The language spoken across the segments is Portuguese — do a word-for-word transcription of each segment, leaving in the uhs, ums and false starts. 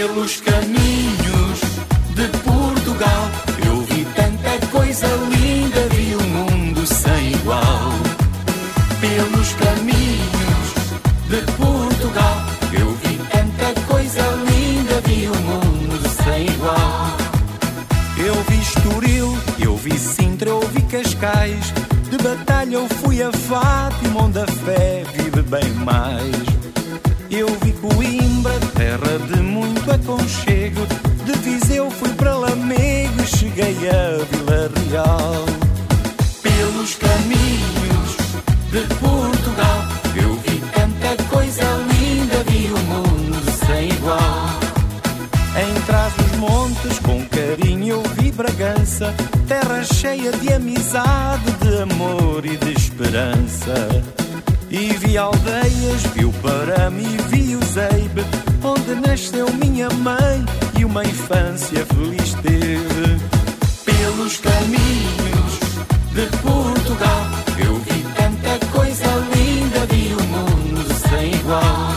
Pelos caminhos de Portugal eu vi tanta coisa linda, vi um mundo sem igual. Pelos caminhos de Portugal eu vi tanta coisa linda, vi um mundo sem igual. Eu vi Estoril, eu vi Sintra, eu vi Cascais. De Batalha eu fui a Fátima, onde a fé vive bem mais. Eu vi Coimbra, terra de muito aconchego. De Viseu fui para Lamego e cheguei a Vila Real. Pelos caminhos de Portugal eu vi tanta coisa linda, vi um mundo sem igual. Em Trás-os-Montes, com carinho eu vi Bragança, terra cheia de amizade, de amor e de esperança. E vi aldeias, vi o Parame e vi o Zeibe, onde nasceu minha mãe e uma infância feliz teve. Pelos caminhos de Portugal eu vi tanta coisa linda, vi o mundo sem igual.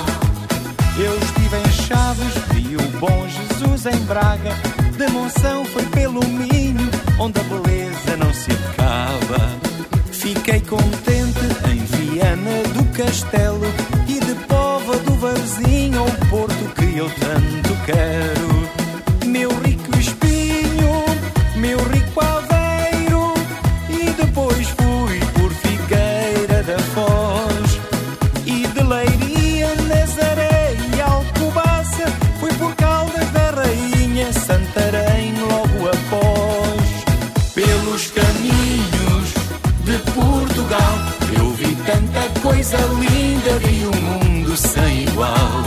Eu estive em Chaves, vi o Bom Jesus em Braga. De Monção foi pelo Minho, onde a beleza não se acaba. Fiquei contente em Viana do Castelo e de Póvoa do Varzim, ao Porto que eu tanto quero. Meu rico Espinho, meu rico Aveiro, e depois fui por Figueira da Foz. E de Leiria, Nazaré e Alcobaça, fui por Caldas da Rainha, Santarém logo após. Pelos caminhos de Portugal eu vi tanta coisa linda, vi um mundo sem igual.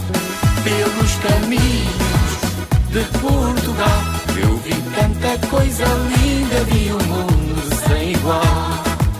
Pelos caminhos de Portugal eu vi tanta coisa linda, vi um mundo sem igual.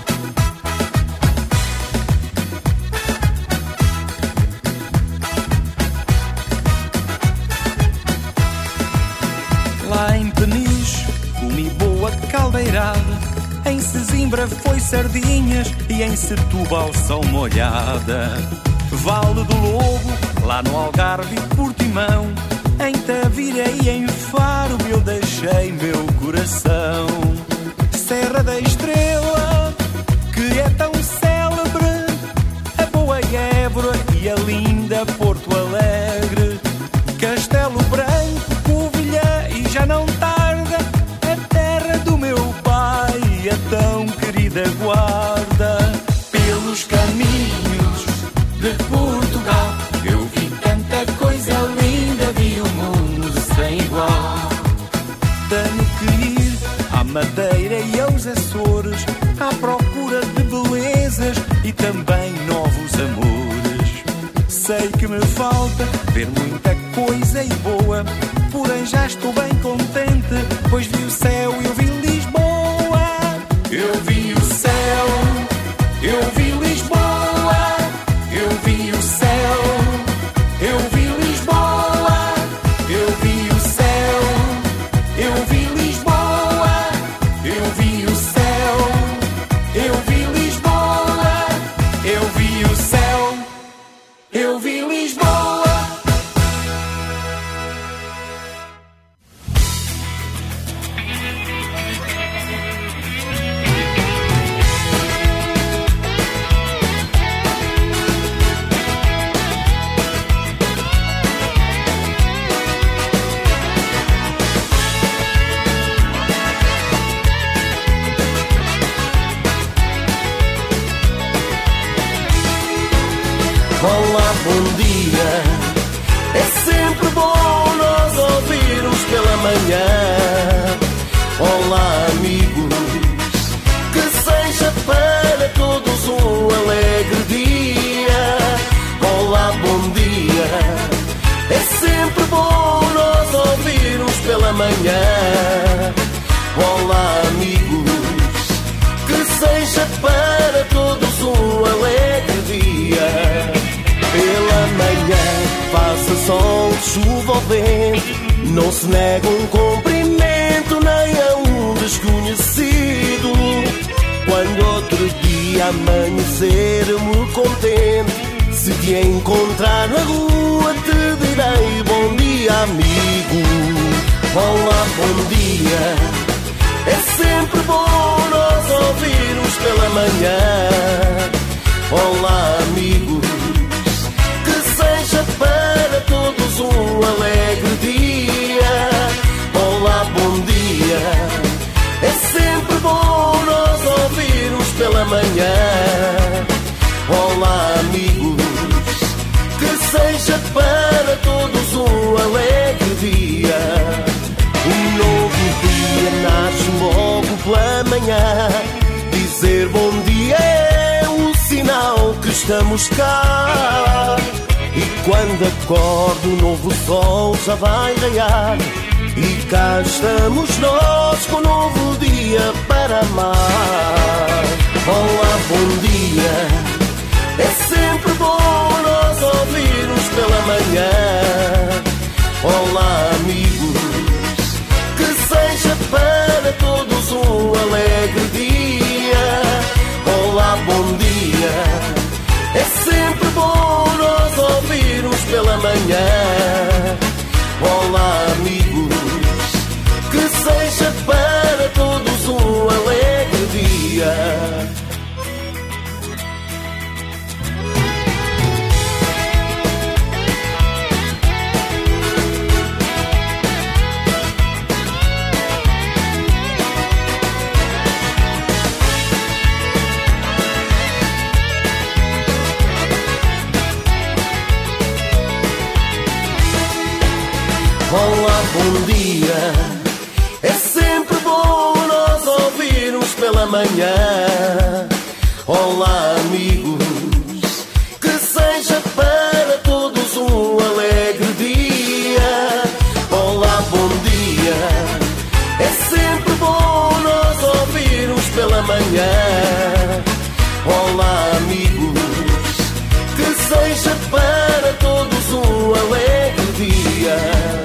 Lá em Peniche comi boa caldeirada, em Sesimbra foi sardinhas e em Setúbal são molhada. Vale do Lobo, lá no Algarve e Portimão, em Tavira e em Faro eu deixei meu coração. Serra da Estrela, que é tão célebre, a boa Évora e a linda Porto Alegre. Castelo Branco, Covilhã e já não tarda, a terra do meu pai, a tão querida Guarda. Pelos caminhos de Portugal eu vi tanta coisa linda, vi o mundo sem igual. Tenho que ir à Madeira e aos Açores, à procura de belezas e também novos amores. Sei que me falta ver muita coisa e boa, porém já estou bem contente, pois vi o céu e eu vi Lisboa. Eu vi o céu, eu vi Lisboa, eu vi o céu, eu vi Lisboa, eu vi o céu, eu vi Lisboa, eu vi o céu, eu vi Lisboa, eu vi o céu, eu vi Lisboa. Olá, bom dia. É sempre bom nós ouvirmos pela manhã. Olá, amigos, que seja para todos um alegre dia. Olá, bom dia. É sempre bom nós ouvirmos pela manhã. Olá, amigos, que seja para todos um alegre dia. Pela manhã, faça sol, chuva ou vento, não se nega um cumprimento nem a um desconhecido. Quando outro dia amanhecer-me contente, se te encontrar na rua te direi bom dia. dia, amigo. Olá, bom dia. É sempre bom nós ouvirmos pela manhã. Olá, amigos. Que seja para todos um alegre dia. Olá, bom dia. É sempre bom nós ouvirmos pela manhã. Olá, amigos. Que seja para todos um alegre dia. Um novo dia nasce logo pela manhã. Dizer bom dia é um sinal que estamos cá. E quando acordo o novo sol já vai raiar. E cá estamos nós com um novo dia para amar. Olá, bom dia. É sempre bom nós ouvirmos pela manhã. Olá, amigos. Que seja para todos um alegre dia. Olá, bom dia. É sempre bom nós ouvirmos pela manhã. Olá, amigos. Que seja para todos um alegre dia. Olá, bom dia. É sempre bom nós ouvirmos pela manhã. Olá, amigos. Que seja para todos um alegre dia. Olá, bom dia. É sempre bom nós ouvirmos pela manhã. Olá, amigos. Que seja para todos um alegre dia.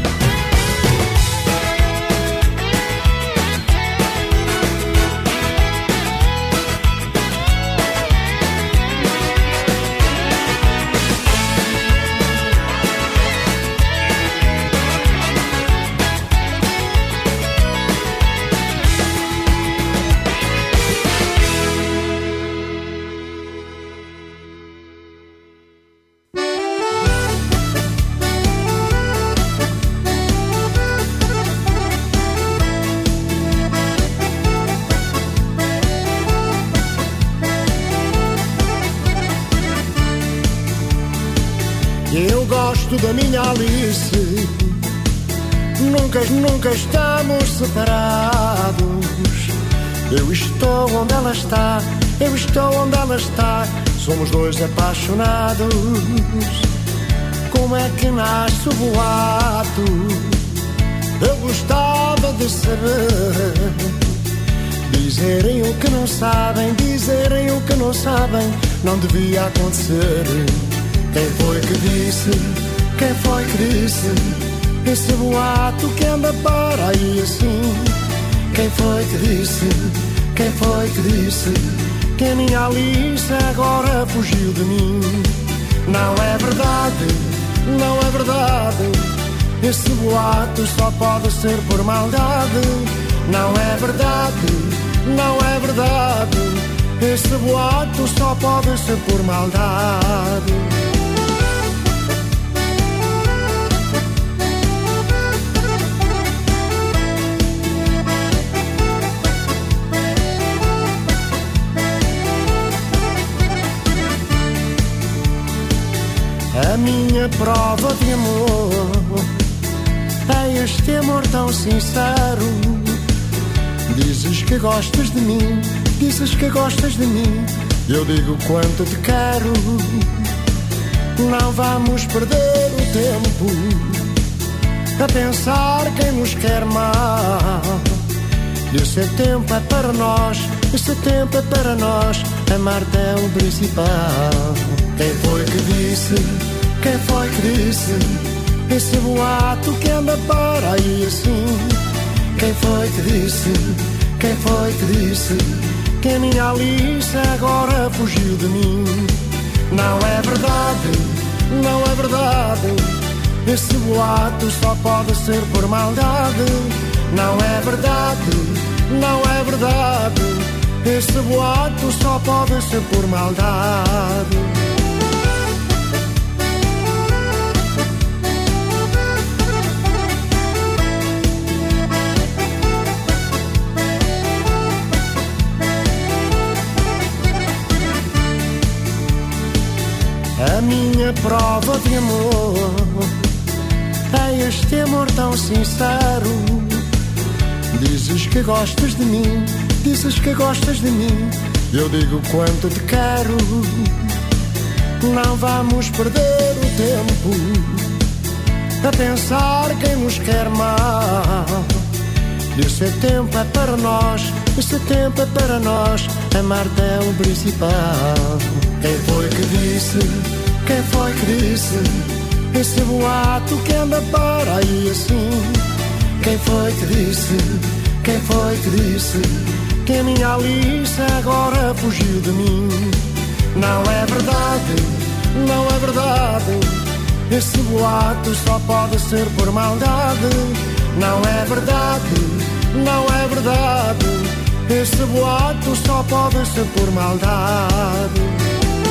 Eu gosto da minha Alice. Nunca, nunca estamos separados. Eu estou onde ela está, eu estou onde ela está. Somos dois apaixonados. Como é que nasce o boato? Eu gostava de saber. Dizerem o que não sabem, dizerem o que não sabem, não devia acontecer. Quem foi que disse, quem foi que disse esse boato que anda para aí assim? Quem foi que disse, quem foi que disse que a minha Alice agora fugiu de mim? Não é verdade, não é verdade. Esse boato só pode ser por maldade. Não é verdade, não é verdade. Esse boato só pode ser por maldade. A minha prova de amor é este amor tão sincero. Dizes que gostas de mim, dizes que gostas de mim, eu digo quanto te quero. Não vamos perder o tempo a pensar quem nos quer mal. Esse tempo é para nós, esse tempo é para nós, amar-te é o principal. Quem foi que disse, quem foi que disse esse boato que anda para aí assim? Quem foi que disse, quem foi que disse que a minha Alice agora fugiu de mim? Não é verdade, não é verdade. esse boato só pode ser por maldade. Não é verdade, não é verdade, esse boato só pode ser por maldade. A minha prova de amor é este amor tão sincero. Dizes que gostas de mim, dizes que gostas de mim, eu digo quanto te quero. Não vamos perder o tempo a pensar quem nos quer mal. Esse tempo é para nós, esse tempo é para nós, amar-te é o principal. Quem foi que disse, quem foi que disse, esse boato que anda para aí assim? Quem foi que disse, quem foi que disse, que a minha Alice agora fugiu de mim? Não é verdade, não é verdade, esse boato só pode ser por maldade. Não é verdade, não é verdade, esse boato só pode ser por maldade.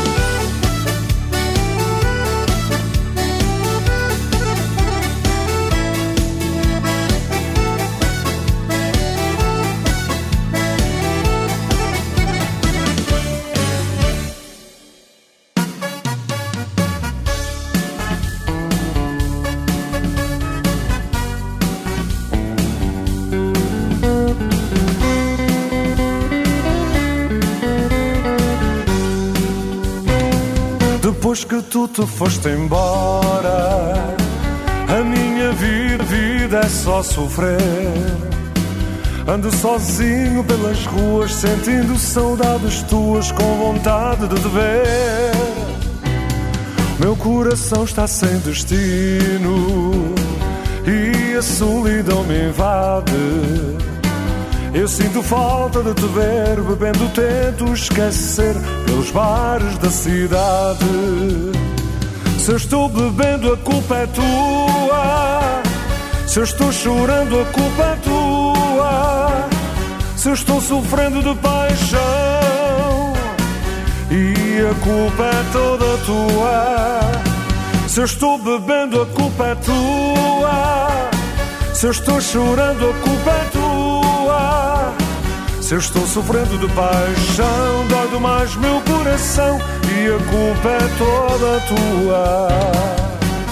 Depois que tu te foste embora, a minha vida, vida é só sofrer. Ando sozinho pelas ruas, sentindo saudades tuas, com vontade de te ver. Meu coração está sem destino e a solidão me invade. Eu sinto falta de te ver, bebendo tento esquecer pelos bares da cidade. Se eu estou bebendo a culpa é tua, se eu estou chorando a culpa é tua, se eu estou sofrendo de paixão e a culpa é toda tua. Se eu estou bebendo a culpa é tua, se eu estou chorando a culpa é tua, se eu estou sofrendo de paixão, dói demais meu coração e a culpa é toda tua.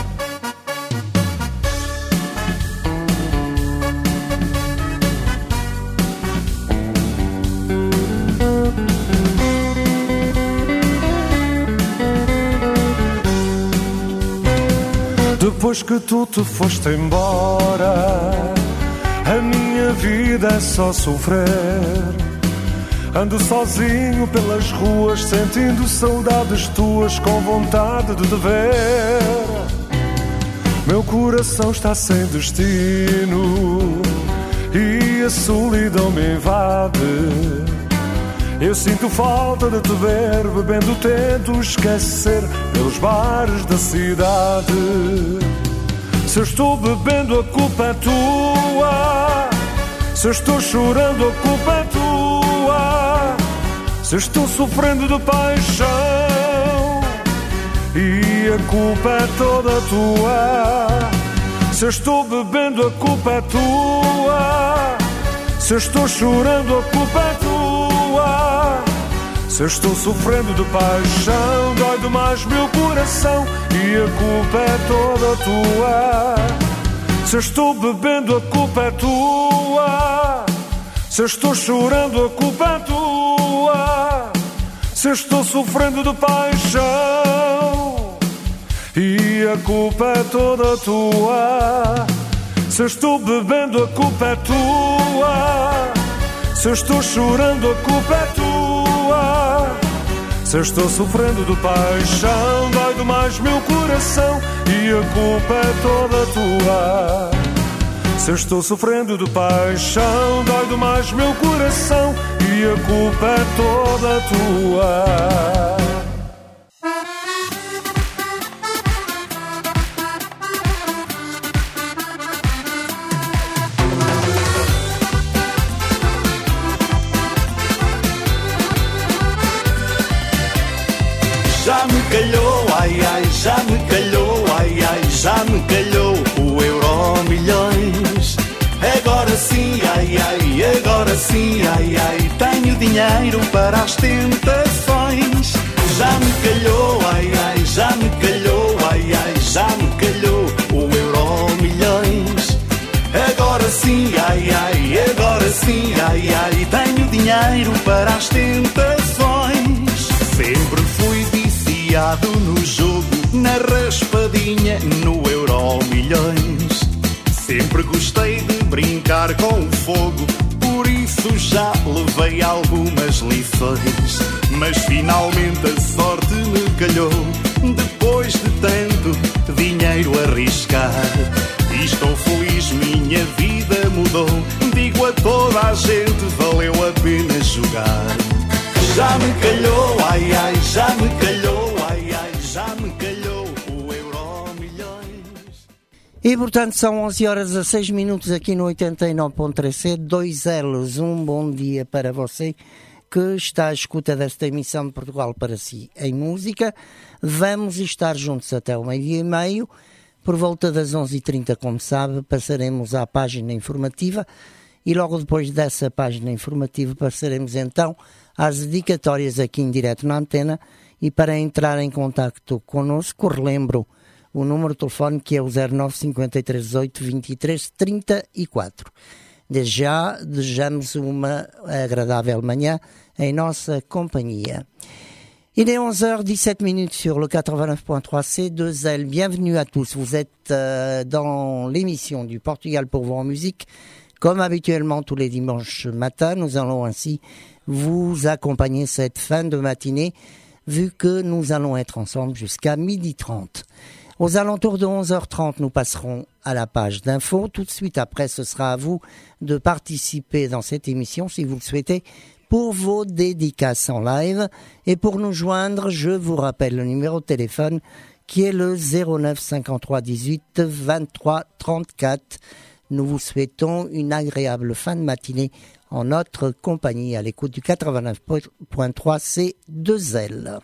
Depois que tu te foste embora, a minha vida é só sofrer. Ando sozinho pelas ruas, sentindo saudades tuas, com vontade de te ver. Meu coração está sem destino e a solidão me invade. Eu sinto falta de te ver, bebendo tento esquecer pelos bares da cidade. Se eu estou bebendo a culpa é tua, se eu estou chorando a culpa é tua, se eu estou sofrendo de paixão e a culpa é toda tua. Se eu estou bebendo a culpa é tua, se eu estou chorando a culpa é tua, se eu estou sofrendo de paixão, dói demais meu coração e a culpa é toda tua. Se eu estou bebendo a culpa é tua, se eu estou chorando a culpa é tua, se eu estou sofrendo de paixão e a culpa é toda tua. Se eu estou bebendo a culpa é tua, se eu estou chorando a culpa é tua, se eu estou sofrendo de paixão, dói demais meu coração e a culpa é toda tua. Se eu estou sofrendo de paixão, dói demais meu coração e a culpa é toda tua. dinheiro para as tentações. Já me calhou, ai ai, já me calhou, ai ai, já me calhou o Euro Milhões. Agora sim, ai ai, agora sim, ai ai, tenho dinheiro para as tentações. Sempre fui viciado no jogo, na raspadinha, no Euro Milhões. Sempre gostei de brincar com o fogo, por isso já levei algumas lições. Mas finalmente a sorte me calhou, depois de tanto dinheiro arriscar. E estou feliz, minha vida mudou, digo a toda a gente, valeu a pena jogar. Já me calhou, ai ai, já me calhou, ai ai, já me calhou o Euro Milhões. E portanto são onze horas a seis minutos aqui no oitenta e nove ponto três C, dois L's, um bom dia para você que está à escuta desta emissão de Portugal para si em música. Vamos estar juntos até o meio-dia e meio. Por volta das onze e trinta, como sabe, passaremos à página informativa e logo depois dessa página informativa passaremos então às dedicatórias aqui em direto na antena. E para entrar em contacto connosco, relembro o número de telefone que é o zero nove cinco três dezoito vinte e três trinta e quatro. Desde já, desejamos uma agradável manhã em nossa companhia. Il est onze heures dix-sept minutes sur le quatre-vingt-neuf point trois C, deux L. Bienvenue à tous. Vous êtes euh, dans l'émission du Portugal pour vous en musique. Comme habituellement tous les dimanches matins, nous allons ainsi vous accompagner cette fin de matinée, vu que nous allons être ensemble jusqu'à midi trente. Aux alentours de onze heures trente, nous passerons à la page d'info. Tout de suite après, ce sera à vous de participer dans cette émission, si vous le souhaitez, pour vos dédicaces en live. Et pour nous joindre, je vous rappelle le numéro de téléphone qui est le zéro neuf cinquante-trois dix-huit vingt-trois trente-quatre. Nous vous souhaitons une agréable fin de matinée en notre compagnie à l'écoute du quatre-vingt-neuf point trois C deux L.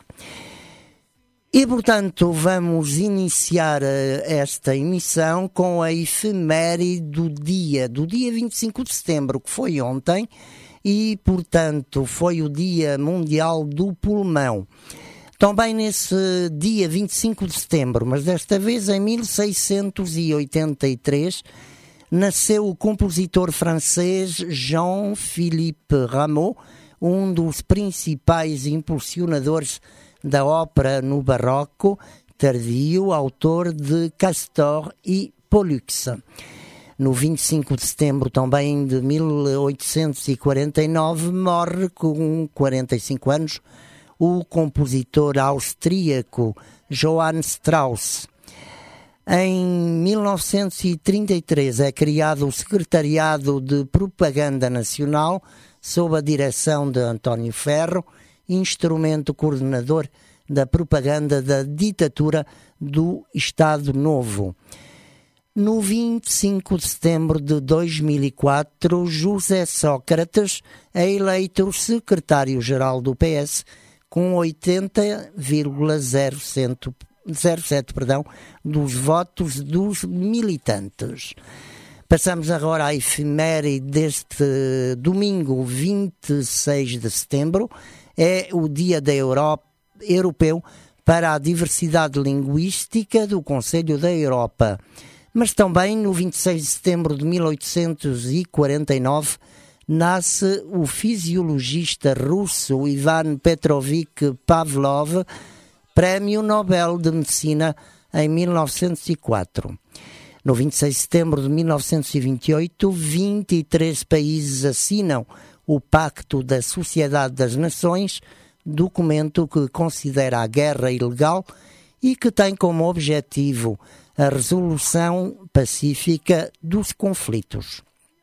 E, portanto, vamos iniciar esta emissão com a efeméride do dia, do dia vinte e cinco de setembro, que foi ontem, e, portanto, foi o Dia Mundial do Pulmão. Também nesse dia vinte e cinco de setembro, mas desta vez em mil seiscentos e oitenta e três, nasceu o compositor francês Jean-Philippe Rameau, um dos principais impulsionadores da ópera no barroco tardio, autor de Castor e Pollux. No vinte e cinco de setembro também de mil oitocentos e quarenta e nove, morre com quarenta e cinco anos o compositor austríaco Johann Strauss. Em mil novecentos e trinta e três é criado o Secretariado de Propaganda Nacional, sob a direção de António Ferro, instrumento coordenador da propaganda da ditadura do Estado Novo. No vinte e cinco de setembro de dois mil e quatro, José Sócrates é eleito secretário-geral do P S com oitenta vírgula zero sete perdão, dos votos dos militantes. Passamos agora à efeméride deste domingo, vinte e seis de setembro. É o Dia da Europa, Europeu para a Diversidade Linguística do Conselho da Europa. Mas também no vinte e seis de setembro de mil oitocentos e quarenta e nove nasce o fisiologista russo Ivan Petrovich Pavlov, Prémio Nobel de Medicina em mil novecentos e quatro. No vinte e seis de setembro de mil novecentos e vinte e oito, vinte e três países assinam o Pacto da Sociedade das Nações, documento que considera a guerra ilegal e que tem como objetivo a resolução pacífica dos conflitos.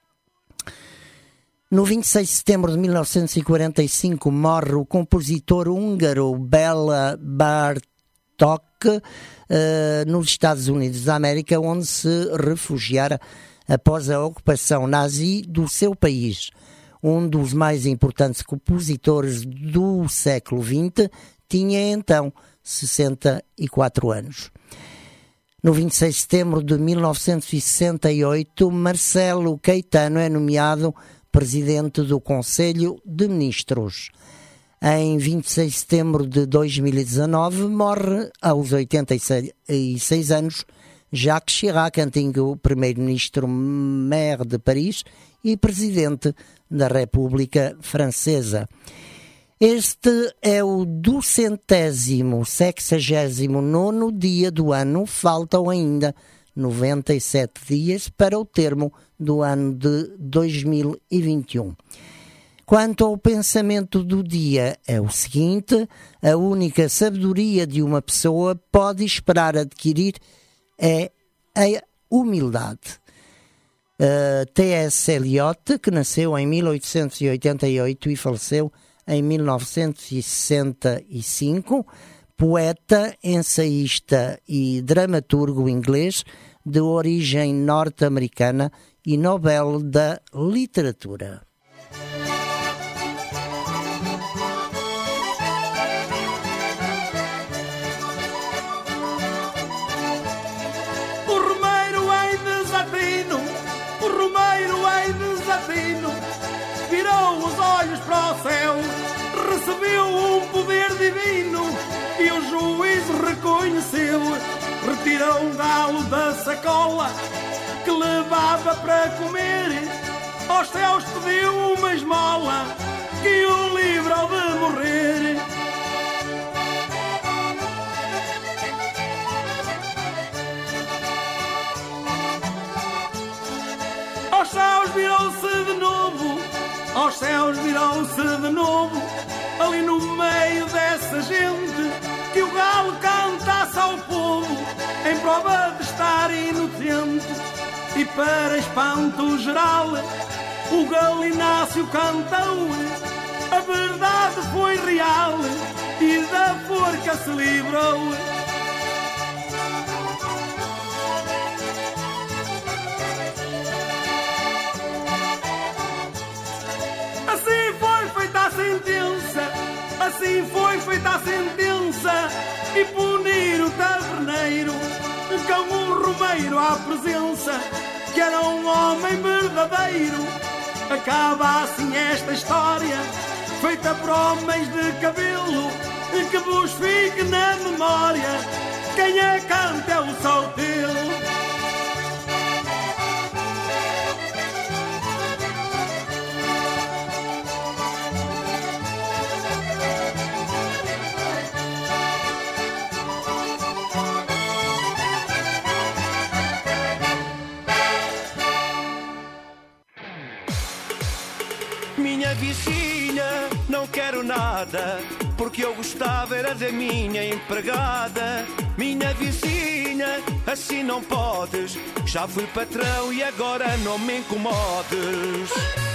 No vinte e seis de setembro de mil novecentos e quarenta e cinco morre o compositor húngaro Béla Bartók, uh, nos Estados Unidos da América, onde se refugiara após a ocupação nazi do seu país. Um dos mais importantes compositores do século vinte, tinha então sessenta e quatro anos. No vinte e seis de setembro de mil novecentos e sessenta e oito, Marcelo Caetano é nomeado presidente do Conselho de Ministros. Em vinte e seis de setembro de dois mil e dezanove, morre aos oitenta e seis anos Jacques Chirac, antigo primeiro-ministro maire de Paris e presidente da República Francesa. Este é o duzentésimo, sexagésimo nono dia do ano. Faltam ainda noventa e sete dias para o termo do ano de dois mil e vinte e um. Quanto ao pensamento do dia, é o seguinte: a única sabedoria de uma pessoa pode esperar adquirir é a humildade. Uh, T S Eliot, que nasceu em mil oitocentos e oitenta e oito e faleceu em mil novecentos e sessenta e cinco, poeta, ensaísta e dramaturgo inglês de origem norte-americana e Nobel da Literatura. Virou os olhos para o céu, recebeu um poder divino e o juiz reconheceu. Retirou um galo da sacola que levava para comer. Aos céus pediu uma esmola que o livrou de morrer. Aos céus virou-se de novo, aos céus virou-se de novo, ali no meio dessa gente, que o galo cantasse ao povo, em prova de estar inocente. E para espanto geral, o galináceo cantou, a verdade foi real, e da forca se livrou. Assim foi feita a sentença, e punir o taverneiro com um romeiro à presença, que era um homem verdadeiro. Acaba assim esta história, feita por homens de cabelo, que vos fique na memória, quem a canta é o Soutelo. Minha vizinha, não quero nada, porque eu gostava era da minha empregada. Minha vizinha, assim não podes, já fui patrão e agora não me incomodes.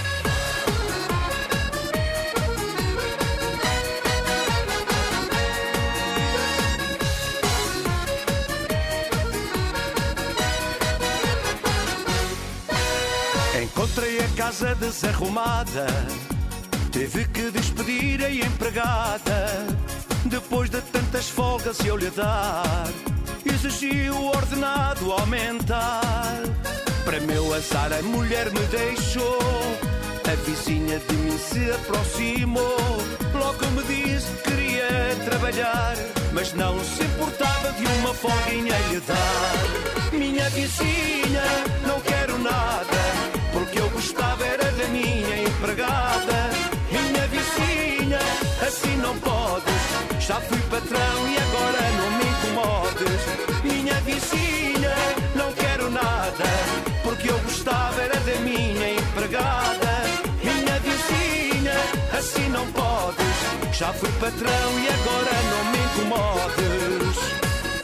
Encontrei a casa desarrumada, teve que despedir a empregada. Depois de tantas folgas eu lhe dar, exigiu o ordenado aumentar. Para meu azar a mulher me deixou, a vizinha de mim se aproximou. Logo me disse que queria trabalhar, mas não se importava de uma folguinha lhe dar. Minha vizinha, não quero nada, porque eu gostava era da minha empregada. Minha vizinha, assim não podes, já fui patrão e agora não me incomodes. Minha vizinha, não quero nada, porque eu gostava era da minha empregada. Minha vizinha, assim não podes, já fui patrão e agora não me incomodes.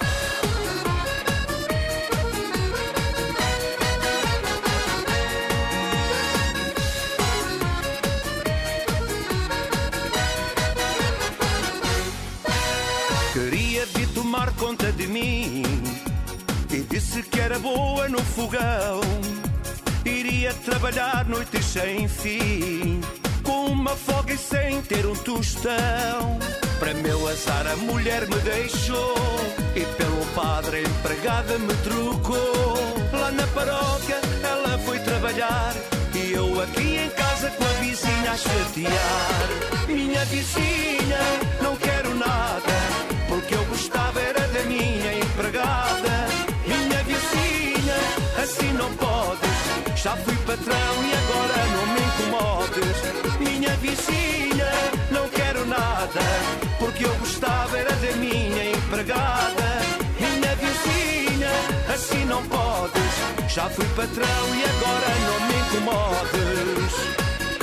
Tomar conta de mim e disse que era boa no fogão. Iria trabalhar noites sem fim, com uma folga e sem ter um tostão. Para meu azar a mulher me deixou, e pelo padre a empregada me trocou. Lá na paróquia ela foi trabalhar, e eu aqui em casa casa com a vizinha a chatear. Minha vizinha, não quero nada, porque eu gostava era da minha empregada. Minha vizinha, assim não podes, já fui patrão e agora não me incomodes. Minha vizinha, não quero nada, porque eu gostava era da minha empregada. Minha vizinha, assim não podes, já fui patrão e agora não me incomodes.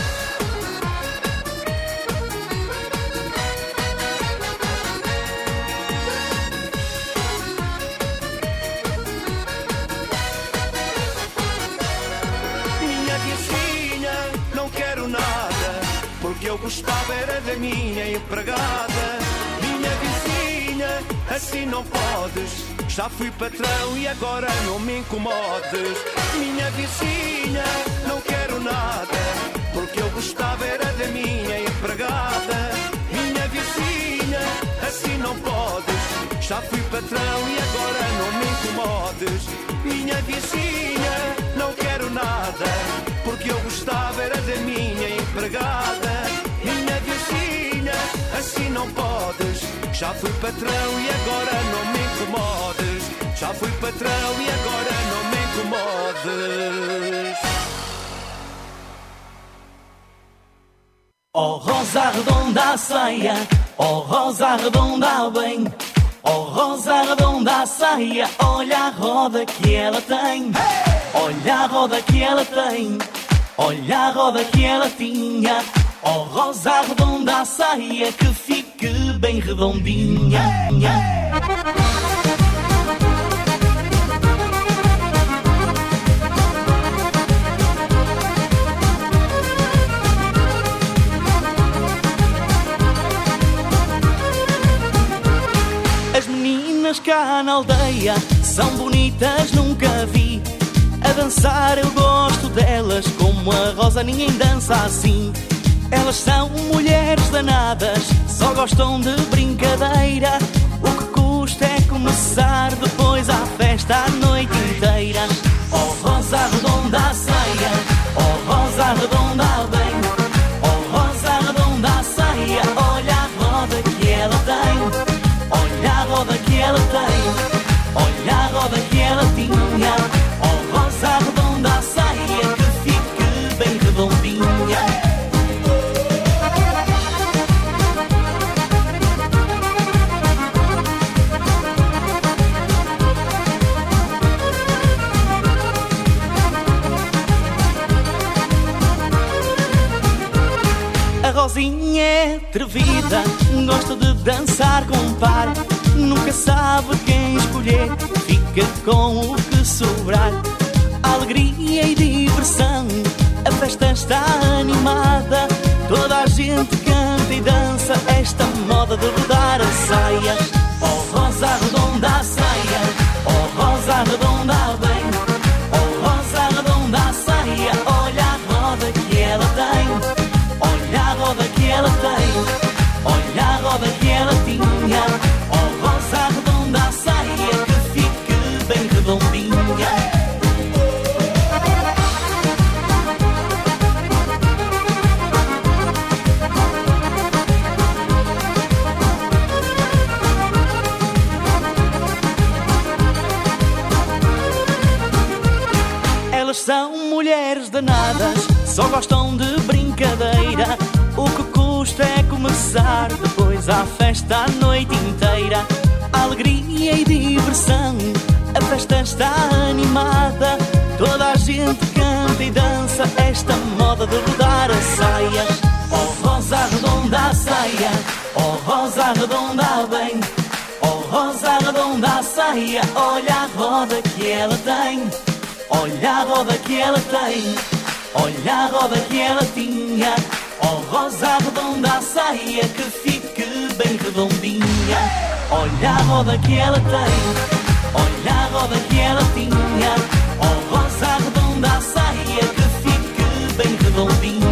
Minha vizinha, não quero nada, porque eu gostava era da minha empregada. Minha vizinha, assim não podes, já fui patrão e agora não me incomodes. Minha vizinha, não quero nada, porque eu gostava era da minha empregada. Minha vizinha, assim não podes, já fui patrão e agora não me incomodes. Minha vizinha, não quero nada, porque eu gostava era da minha empregada. Minha vizinha, assim não podes, já fui patrão e agora não me incomodes. Já fui patrão e agora não me incomodes. Oh rosa redonda a saia, oh rosa redonda a bem, oh rosa redonda a saia, olha a roda que ela tem. Olha a roda que ela tem, olha a roda que ela tinha. Oh rosa redonda a saia, que fique bem redondinha. As meninas cá na aldeia são bonitas, nunca vi. A dançar eu gosto delas, como a Rosa ninguém dança assim. Elas são mulheres danadas, só gostam de brincadeira. O que custa é começar, depois à festa a noite inteira. Oh rosa redonda a saia, oh rosa redonda a bem, oh rosa redonda a saia, olha a roda que ela tem. Olha a roda que ela tem, olha a roda que ela tinha. Oh rosa redonda a saia, que fique bem redondinha. A Rosinha é atrevida, gosta de dançar com par. Nunca sabe quem escolher, fica com o que sobrar. Alegria e diversão, a festa está animada. Toda a gente canta e dança esta moda de rodar a saia. Oh rosa redonda a saia, oh rosa redonda a bem, oh rosa redonda a saia, olha a roda que ela tem. Olha a roda que ela tem, olha a roda que ela tinha. Oh rosa redonda a saia, que fique bem redondinha. Elas são mulheres danadas, só gostam de brincadeira. O que custa é começar, depois à festa a noite inteira. Alegria e diversão, a festa está animada. Toda a gente canta e dança esta moda de rodar a saia. Oh rosa redonda a saia, oh rosa redonda a bem, oh rosa redonda a saia, olha a roda que ela tem. Olha a roda que ela tem, olha a roda que ela tinha. Oh rosa redonda a saia, que fique bem redondinha. Olha a roda que ela tem, olha a roda que ela tinha. Oh rosa redonda a saia, que fique bem redondinha.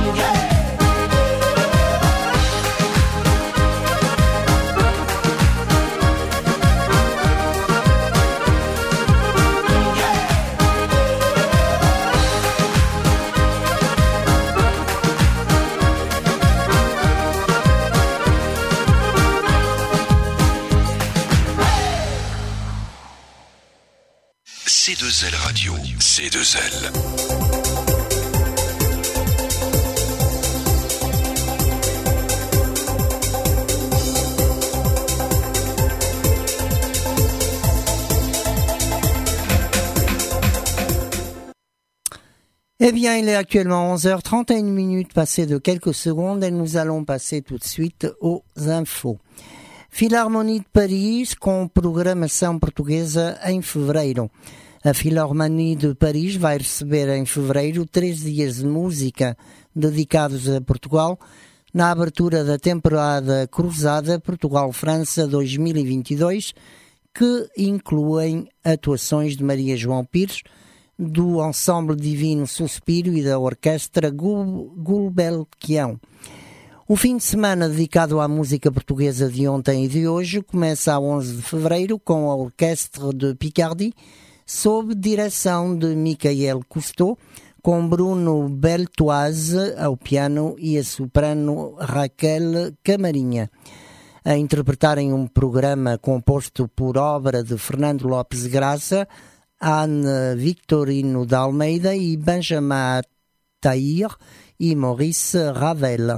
C deux L Radio. C deux L. Eh bien, il est actuellement onze heures trente et une minutes passées de quelques secondes et nous allons passer tout de suite aux infos. Filarmonia de Paris com programação portuguesa em fevereiro. A Filarmonia de Paris vai receber em fevereiro três dias de música dedicados a Portugal na abertura da temporada cruzada Portugal-França dois mil e vinte e dois, que incluem atuações de Maria João Pires, do Ensemble Divino Suspiro e da Orquestra Gulbenkian. O fim de semana dedicado à música portuguesa de ontem e de hoje começa a onze de fevereiro com a Orquestra de Picardie, sob direção de Michael Cousteau, com Bruno Beltoise ao piano e a soprano Raquel Camarinha, a interpretarem um programa composto por obra de Fernando Lopes Graça, Anne Victorino de Almeida e Benjamin Tahir e Maurice Ravel.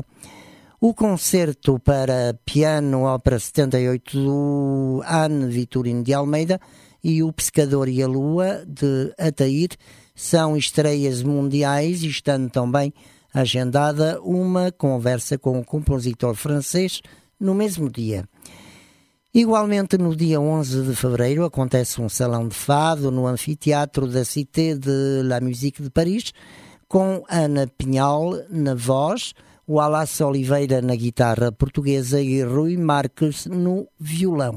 O concerto para piano Ópera setenta e oito do Anne Victorino de Almeida e O Pescador e a Lua de Atair são estreias mundiais, e estando também agendada uma conversa com o compositor francês no mesmo dia. Igualmente, no dia onze de fevereiro, acontece um salão de fado no anfiteatro da Cité de la Musique de Paris, com Ana Pinhal na voz, Wallace Oliveira na guitarra portuguesa e Rui Marques no violão.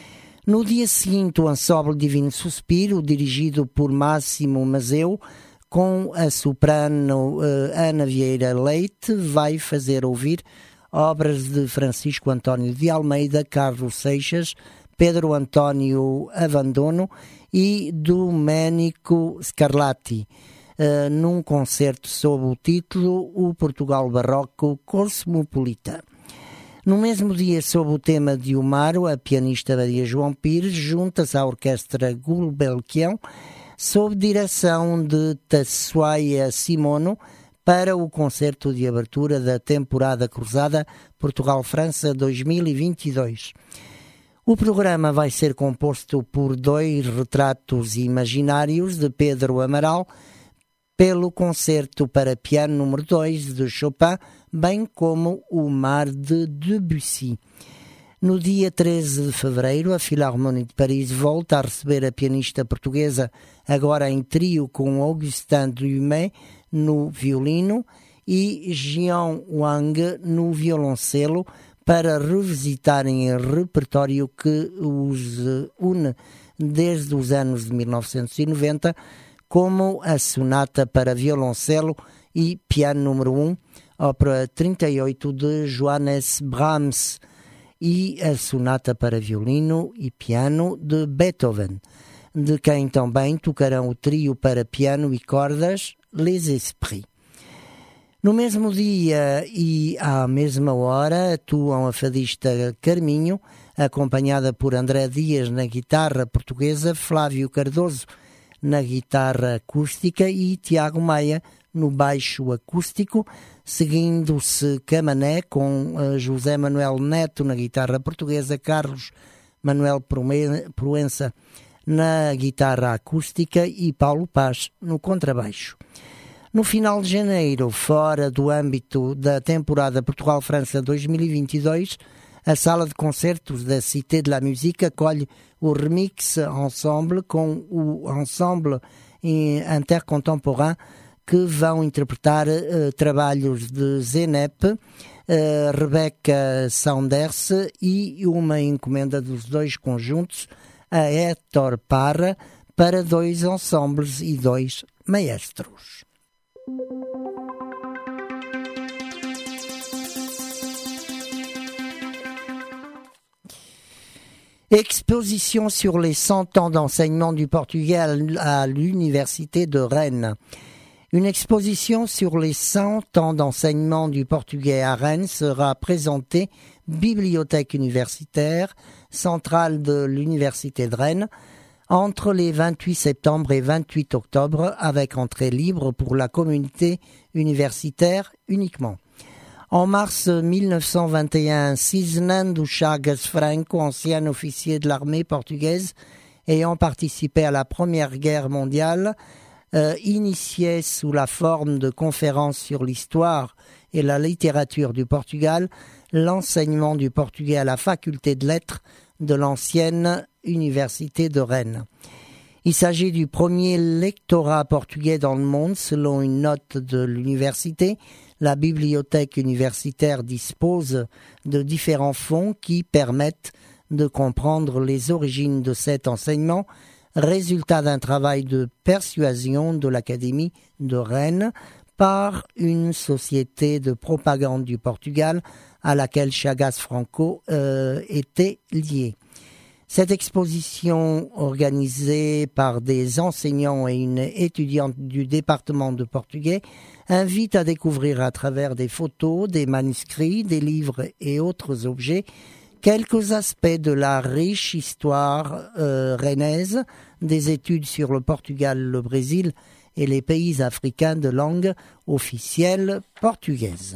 No dia seguinte, o Ensemble Divino Suspiro, dirigido por Máximo Mazeu, com a soprano uh, Ana Vieira Leite, vai fazer ouvir obras de Francisco António de Almeida, Carlos Seixas, Pedro António Avandono e Domenico Scarlatti, uh, num concerto sob o título O Portugal Barroco Cosmopolita. No mesmo dia, sob o tema de Umaro, a pianista Maria João Pires junta-se à Orquestra Gulbenkian, sob direção de Tassuaya Simono, para o concerto de abertura da temporada cruzada Portugal-França dois mil e vinte e dois. O programa vai ser composto por dois retratos imaginários de Pedro Amaral, pelo concerto para piano número dois de Chopin, bem como o Mar de Debussy. No dia treze de fevereiro, a Filarmonia de Paris volta a receber a pianista portuguesa, agora em trio com Augustin Dumais no violino e Jian Wang no violoncelo, para revisitarem o repertório que os une desde os anos de mil novecentos e noventa, como a Sonata para violoncelo e piano número um, ópera trinta e oito de Johannes Brahms, e a Sonata para violino e piano de Beethoven, de quem também tocarão o trio para piano e cordas Les Esprits. No mesmo dia e à mesma hora atuam a fadista Carminho, acompanhada por André Dias na guitarra portuguesa, Flávio Cardoso na guitarra acústica e Tiago Maia no baixo acústico, seguindo-se Camané com José Manuel Neto na guitarra portuguesa, Carlos Manuel Proença na guitarra acústica e Paulo Paz no contrabaixo. No final de janeiro, fora do âmbito da temporada Portugal-França dois mil e vinte e dois, a sala de concertos da Cité de la Musique acolhe o Remix Ensemble com o Ensemble Intercontemporain, que vão interpretar uh, trabalhos de Zenep, uh, Rebecca Saunders e uma encomenda dos dois conjuntos a Héctor Parra, para dois ensembles e dois maestros. Exposition sur les cent ans d'enseignement du portugais à l'Université de Rennes. Une exposition sur les cent ans d'enseignement du portugais à Rennes sera présentée bibliothèque universitaire centrale de l'Université de Rennes entre les vingt-huit septembre et vingt-huit octobre, avec entrée libre pour la communauté universitaire uniquement. En mars mille neuf cent vingt et un, Cisnando Chagas Franco, ancien officier de l'armée portugaise ayant participé à la Première Guerre mondiale, euh, initiait sous la forme de conférences sur l'histoire et la littérature du Portugal l'enseignement du portugais à la faculté de lettres de l'ancienne Université de Rennes. Il s'agit du premier lectorat portugais dans le monde selon une note de l'université. La bibliothèque universitaire dispose de différents fonds qui permettent de comprendre les origines de cet enseignement, résultat d'un travail de persuasion de l'Académie de Rennes par une société de propagande du Portugal à laquelle Chagas Franco euh, était lié. Cette exposition, organisée par des enseignants et une étudiante du département de portugais, invite à découvrir à travers des photos, des manuscrits, des livres et autres objets quelques aspects de la riche histoire euh, rennaise, des études sur le Portugal, le Brésil et les pays africains de langue officielle portugaise.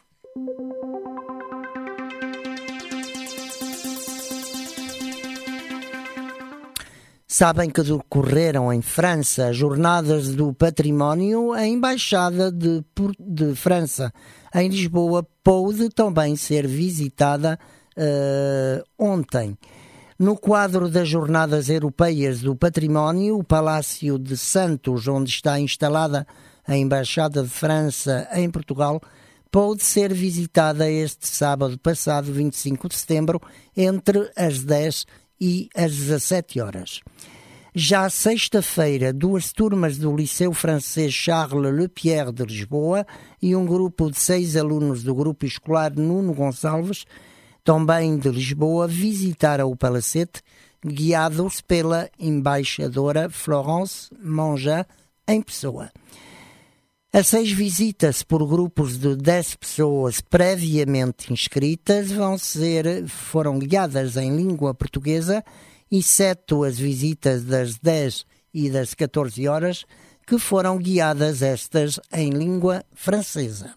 Sabem que decorreram em França Jornadas do Património. A Embaixada de, de França em Lisboa pôde também ser visitada uh, ontem. No quadro das Jornadas Europeias do Património, o Palácio de Santos, onde está instalada a Embaixada de França em Portugal, pôde ser visitada este sábado passado, vinte e cinco de setembro, entre as dez e às dezassete horas. Já sexta-feira, duas turmas do Liceu Francês Charles Lepierre de Lisboa e um grupo de seis alunos do Grupo Escolar Nuno Gonçalves, também de Lisboa, visitaram o Palacete, guiados pela embaixadora Florence Mangin em pessoa. As seis visitas por grupos de dez pessoas previamente inscritas vão ser, foram guiadas em língua portuguesa, exceto as visitas das dez e das catorze horas, que foram guiadas estas em língua francesa.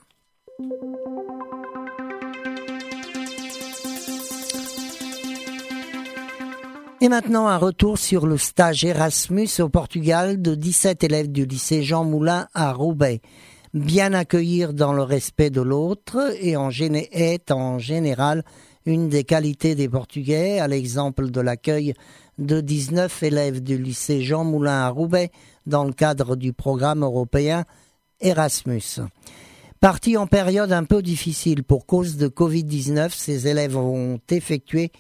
Et maintenant, un retour sur le stage Erasmus au Portugal de dix-sept élèves du lycée Jean Moulin à Roubaix. Bien accueillir dans le respect de l'autre et en géné- est en général une des qualités des Portugais, à l'exemple de l'accueil de dix-neuf élèves du lycée Jean Moulin à Roubaix dans le cadre du programme européen Erasmus. Partis en période un peu difficile pour cause de covid dix-neuf, ces élèves ont effectué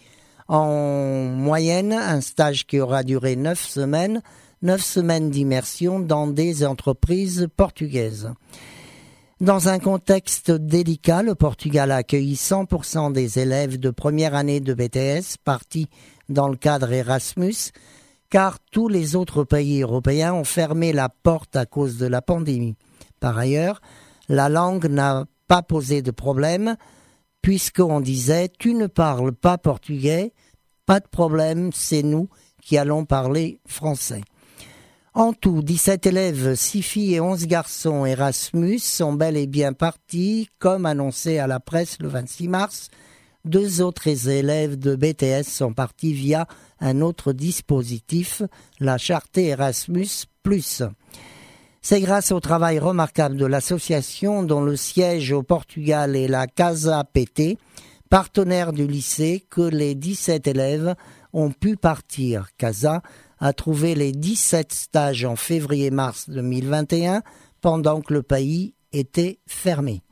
en moyenne un stage qui aura duré neuf semaines, neuf semaines d'immersion dans des entreprises portugaises. Dans un contexte délicat, le Portugal a accueilli cent pour cent des élèves de première année de B T S partis dans le cadre Erasmus, car tous les autres pays européens ont fermé la porte à cause de la pandémie. Par ailleurs, la langue n'a pas posé de problème, puisqu'on disait « tu ne parles pas portugais », pas de problème, c'est nous qui allons parler français. En tout, dix-sept élèves, six filles et onze garçons Erasmus sont bel et bien partis, comme annoncé à la presse le vingt-six mars. Deux autres élèves de B T S sont partis via un autre dispositif, la Charté Erasmus plus. C'est grâce au travail remarquable de l'association dont le siège au Portugal est la Casa P T, partenaire du lycée, que les dix-sept élèves ont pu partir. Casa a trouvé les dix-sept stages en février-mars deux mille vingt et un, pendant que le pays était fermé.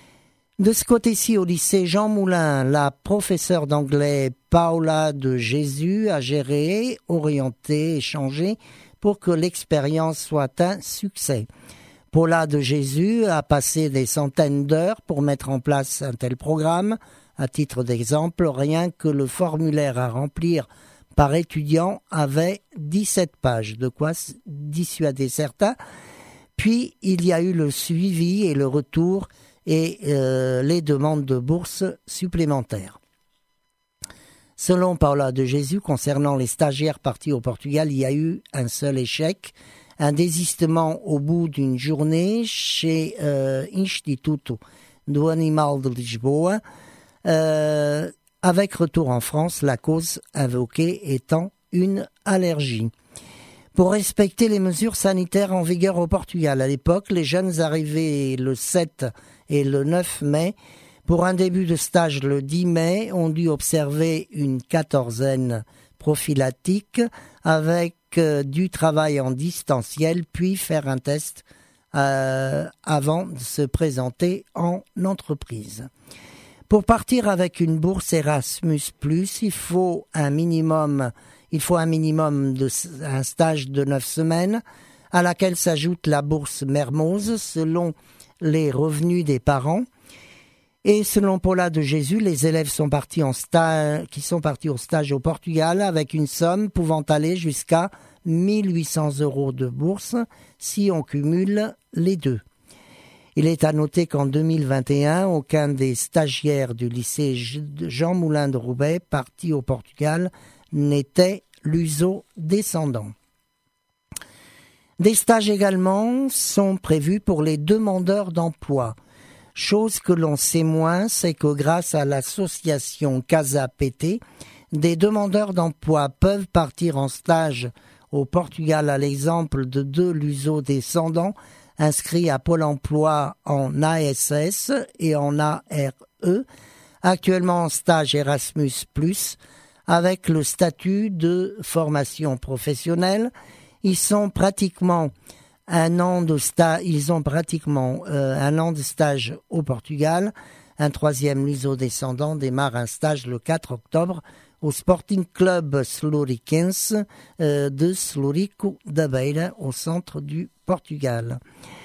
De ce côté-ci, au lycée Jean Moulin, la professeure d'anglais Paula de Jésus a géré, orienté, échangé pour que l'expérience soit un succès. Paula de Jésus a passé des centaines d'heures pour mettre en place un tel programme. À titre d'exemple, rien que le formulaire à remplir par étudiant avait dix-sept pages, de quoi dissuader certains. Puis, il y a eu le suivi et le retour et euh, les demandes de bourses supplémentaires. Selon Paula de Jésus, concernant les stagiaires partis au Portugal, il y a eu un seul échec, un désistement au bout d'une journée chez euh, Instituto do Animal de Lisboa, euh, avec retour en France, la cause invoquée étant une allergie. Pour respecter les mesures sanitaires en vigueur au Portugal à l'époque, les jeunes arrivés le sept et le neuf mai, pour un début de stage le dix mai, ont dû observer une quatorzaine prophylactique avec euh, du travail en distanciel, puis faire un test euh, avant de se présenter en entreprise. Pour partir avec une bourse Erasmus plus, il faut un minimum, il faut un minimum de un stage de neuf semaines, à laquelle s'ajoute la bourse Mermoz selon les revenus des parents. Et selon Paula de Jésus, les élèves sont partis en stage, qui sont partis au stage au Portugal avec une somme pouvant aller jusqu'à mille huit cents euros de bourse si on cumule les deux. Il est à noter qu'en deux mille vingt et un, aucun des stagiaires du lycée Jean Moulin de Roubaix partis au Portugal n'était luso-descendant. Des stages également sont prévus pour les demandeurs d'emploi. Chose que l'on sait moins, c'est que grâce à l'association Casa P T, des demandeurs d'emploi peuvent partir en stage au Portugal à l'exemple de deux luso-descendants inscrits à Pôle emploi en A S S et en A R E, actuellement en stage Erasmus plus, avec le statut de formation professionnelle. Ils sont pratiquement un an de stage, ils ont pratiquement euh, un an de stage au Portugal. Un troisième luso-descendant démarre un stage le quatre octobre au Sporting Club Sloriquense euh, de Slorico da Beira, au centre du Portugal.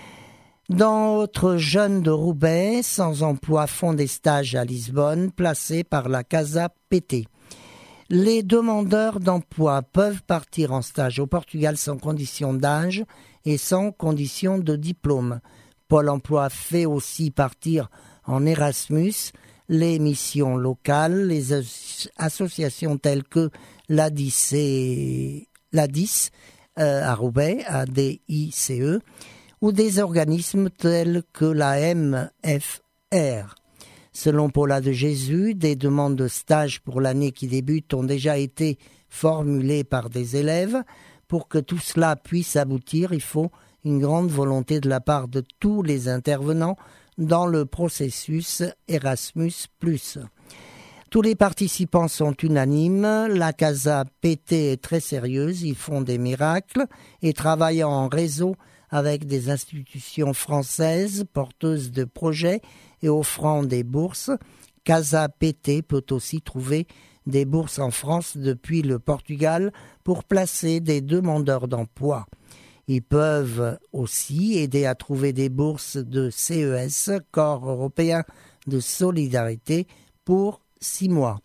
D'autres jeunes de Roubaix sans emploi font des stages à Lisbonne, placés par la Casa P T. Les demandeurs d'emploi peuvent partir en stage au Portugal sans condition d'âge et sans condition de diplôme. Pôle emploi fait aussi partir en Erasmus les missions locales, les as- associations telles que l'A D I C E, l'A D I C euh, à Roubaix, A D I C E, ou des organismes tels que la M F R. Selon Paula de Jésus, des demandes de stage pour l'année qui débute ont déjà été formulées par des élèves. Pour que tout cela puisse aboutir, il faut une grande volonté de la part de tous les intervenants dans le processus Erasmus plus. Tous les participants sont unanimes, la Casa P T est très sérieuse, ils font des miracles et travaillent en réseau avec des institutions françaises porteuses de projets et offrant des bourses. Casa P T peut aussi trouver des bourses en France depuis le Portugal pour placer des demandeurs d'emploi. Ils peuvent aussi aider à trouver des bourses de C E S, Corps européen de solidarité, pour six mois.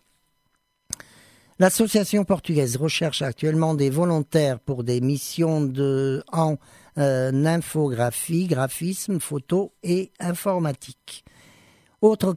L'association portugaise recherche actuellement des volontaires pour des missions de, en euh, infographie, graphisme, photo et informatique. Autre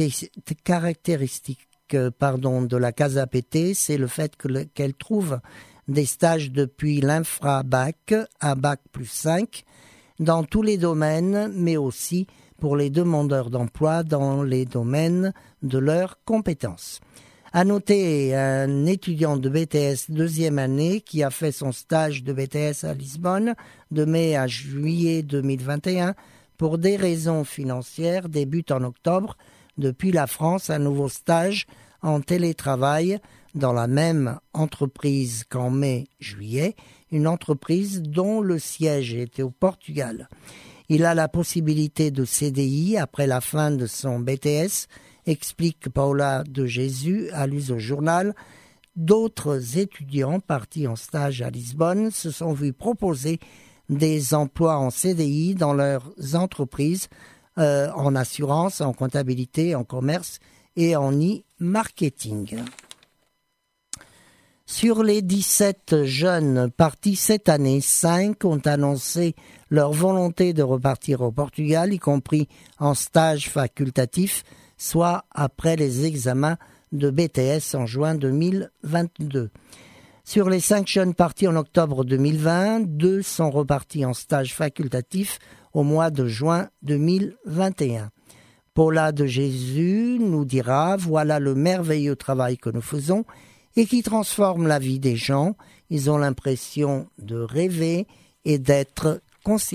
caractéristique euh, pardon, de la Casa P T, c'est le fait que le, qu'elle trouve des stages depuis l'infra-bac à bac plus cinq dans tous les domaines, mais aussi pour les demandeurs d'emploi dans les domaines de leurs compétences. À noter un étudiant de B T S deuxième année qui a fait son stage de B T S à Lisbonne de mai à juillet deux mille vingt et un pour des raisons financières débute en octobre. Depuis la France, un nouveau stage en télétravail dans la même entreprise qu'en mai-juillet, une entreprise dont le siège était au Portugal. Il a la possibilité de C D I après la fin de son B T S, explique Paula de Jésus à l'Uso Journal. D'autres étudiants partis en stage à Lisbonne se sont vus proposer des emplois en C D I dans leurs entreprises, euh, en assurance, en comptabilité, en commerce et en e-marketing. Sur les dix-sept jeunes partis cette année, cinq ont annoncé leur volonté de repartir au Portugal, y compris en stage facultatif, soit après les examens de B T S en juin deux mille vingt-deux. Sur les cinq jeunes partis en octobre deux mille vingt, deux sont repartis en stage facultatif au mois de juin deux mille vingt et un. Paula de Jésus nous dira « Voilà le merveilleux travail que nous faisons et qui transforme la vie des gens. Ils ont l'impression de rêver et d'être considérés. »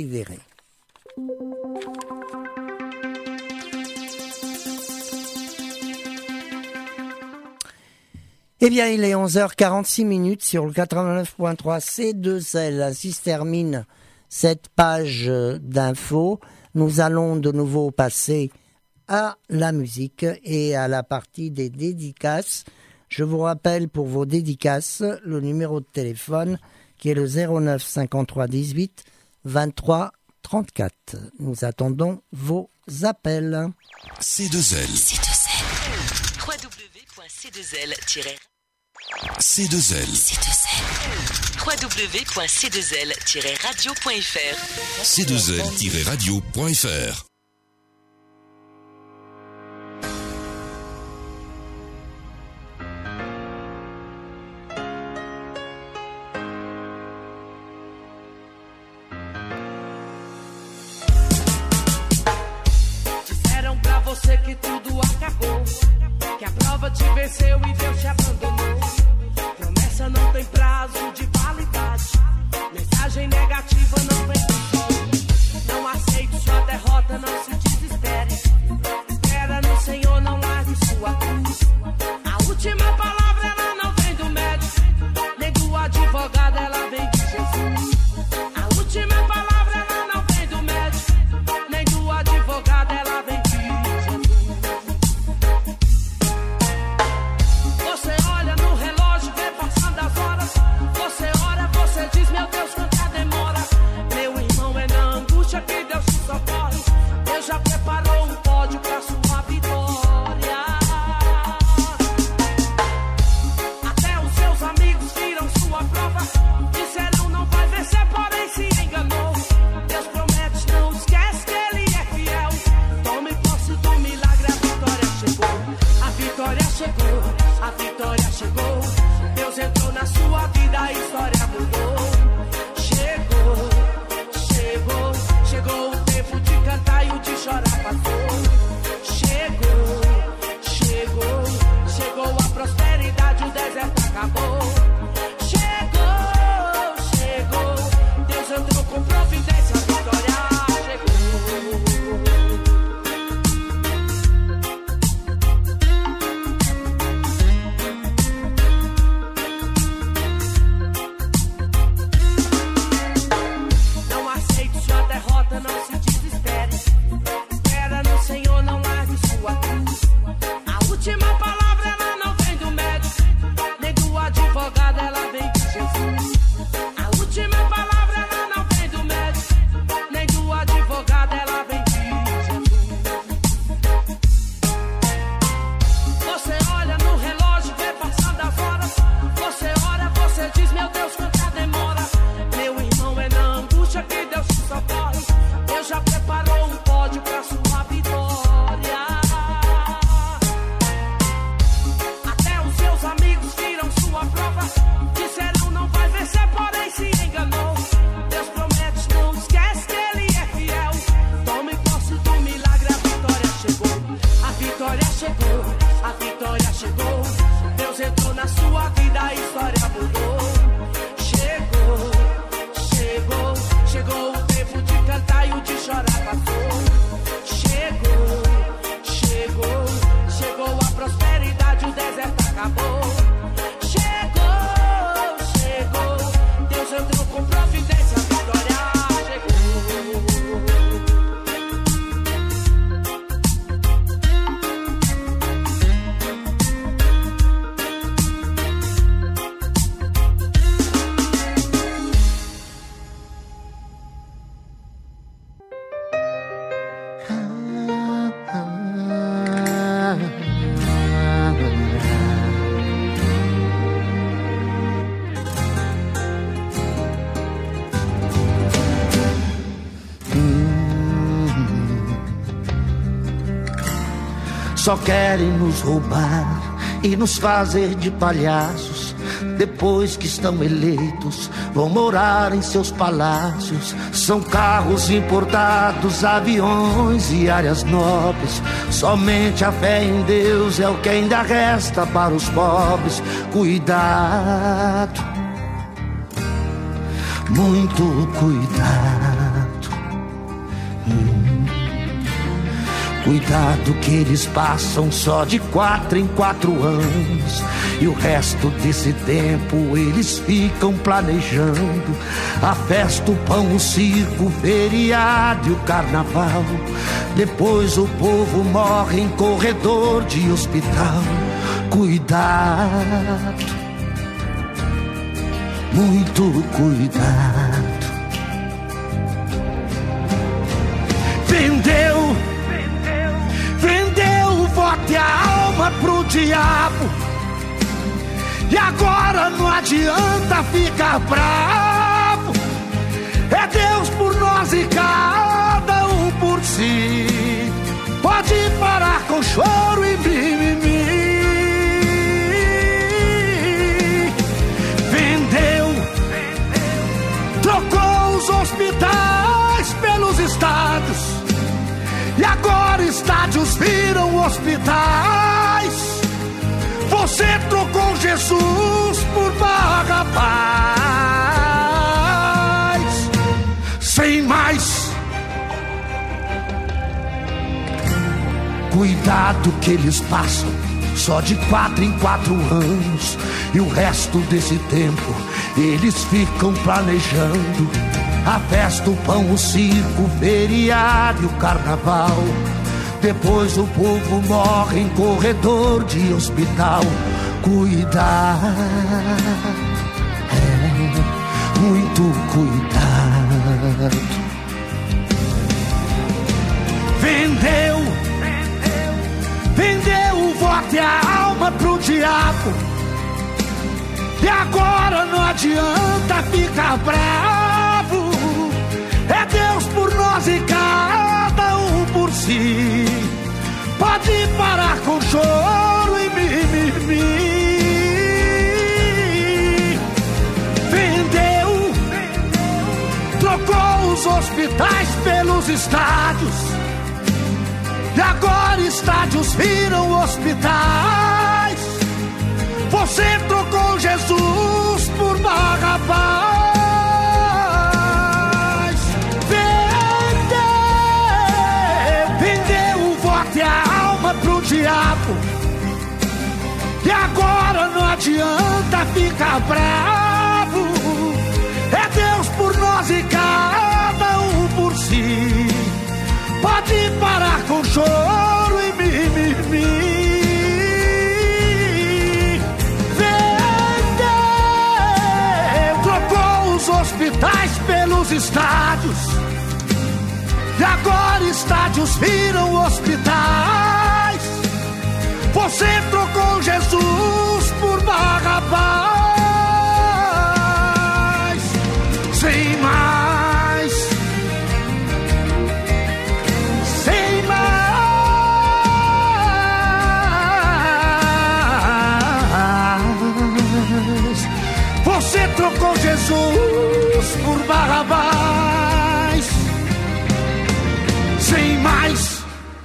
Eh bien, il est onze heures quarante-six minutes sur le quatre-vingt-neuf point trois C deux L. Ainsi se termine cette page d'infos. Nous allons de nouveau passer à la musique et à la partie des dédicaces. Je vous rappelle pour vos dédicaces le numéro de téléphone qui est le zéro neuf cinquante-trois dix-huit vingt-trois trente-quatre. Nous attendons vos appels. C deux L. C deux L. w w w point c deux l tiret C deux L. C deux L. w w w point c deux l tiret radio point f r C deux L tiret radio point f r. Disseram pra você que tudo acabou, que a prova te venceu e Deus te abandonou. Promessa não tem prazo de validade, mensagem negativa não vem do sol. Não aceite sua derrota, não se desespere. Espera no Senhor, não largue sua cruz. A última palavra ela não vem do médico, nem do advogado, ela vem de Jesus. A última palavra ela não vem do médico, nem do advogado, ela vem de Jesus. Você olha no relógio, vê passando as horas. Você ora, você diz, meu Deus, quanta demora. Meu irmão, é na angústia que Deus te socorre. Deus já preparou um pódio pra sua vitória. Até os seus amigos viram sua prova, disseram não vai vencer, porém se enganou. Deus promete, não esquece que Ele é fiel. Tome posse do milagre, a vitória chegou. A vitória chegou, a vitória chegou. Deus entrou na sua vida, a história mudou. Chegou, chegou, chegou o tempo de cantar e o de chorar passou. Chegou, chegou, chegou a prosperidade, o deserto acabou. Chegou, chegou, Deus entrou com providência, a vitória chegou. Não aceite sua derrota, não se desespere. Espera no Senhor, não largue sua cruz. A última palavra ela não vem do médico, nem do advogado, ela vem de Jesus. A última palavra ela não vem do médico, nem do advogado, ela vem de Jesus. Você olha no relógio, vê passando as horas. Você ora, você diz, meu Deus, quanta demora. Meu irmão, é na angústia que Deus te socorre. Deus já preparou um pódio pra sua vitória. Até os seus amigos viram sua prova, disseram não vai vencer, porém se enganou. Deus promete, não esquece que Ele é fiel. Tome posse do milagre, a vitória chegou. A vitória chegou, a vitória chegou. Deus entrou na sua vida, a história mudou. Chegou, chegou, chegou o tempo de cantar e o de chorar passou. Chegou, chegou, chegou a prosperidade, o deserto acabou. Chegou, chegou, Deus entrou com providência, a vitória chegou. Só querem nos roubar e nos fazer de palhaços. Depois que estão eleitos, vão morar em seus palácios. São carros importados, aviões e áreas nobres. Somente a fé em Deus é o que ainda resta para os pobres. Cuidado, muito cuidado. hum. Cuidado que eles passam só de quatro em quatro anos, e o resto desse tempo eles ficam planejando a festa, o pão, o circo, o feriado e o carnaval. Depois o povo morre em corredor de hospital. Cuidado, muito cuidado. Vendeu Vendeu o voto e a alma pro diabo, e agora não adianta ficar bravo. É Deus por nós e cada um por si. Pode parar com choro e mimimi. Vendeu, trocou os hospitais pelos estádios, e agora estádios viram hospitais. Você trocou Jesus por Barrabás. Sem mais, cuidado que eles passam só de quatro em quatro anos, e o resto desse tempo eles ficam planejando a festa, o pão, o circo, o feriado e o carnaval. Depois o povo morre em corredor de hospital. Cuidado, é, muito cuidado. Vendeu, vendeu o voto e a alma pro diabo, e agora não adianta ficar bravo. É Deus por nós e cada um por si. Pode parar com choro e mimimi. Vendeu, trocou os hospitais pelos estádios, e agora estádios viram hospitais. Você trocou Jesus por Barrabás. Pro diabo, e agora não adianta ficar bravo. É Deus por nós e cada um por si. Pode parar com choro e mimimi. Vendeu, trocou os hospitais pelos estádios, e agora estádios viram hospitais. Você trocou Jesus por Barrabás. Sem mais, sem mais. Você trocou Jesus por Barrabás. Sem mais.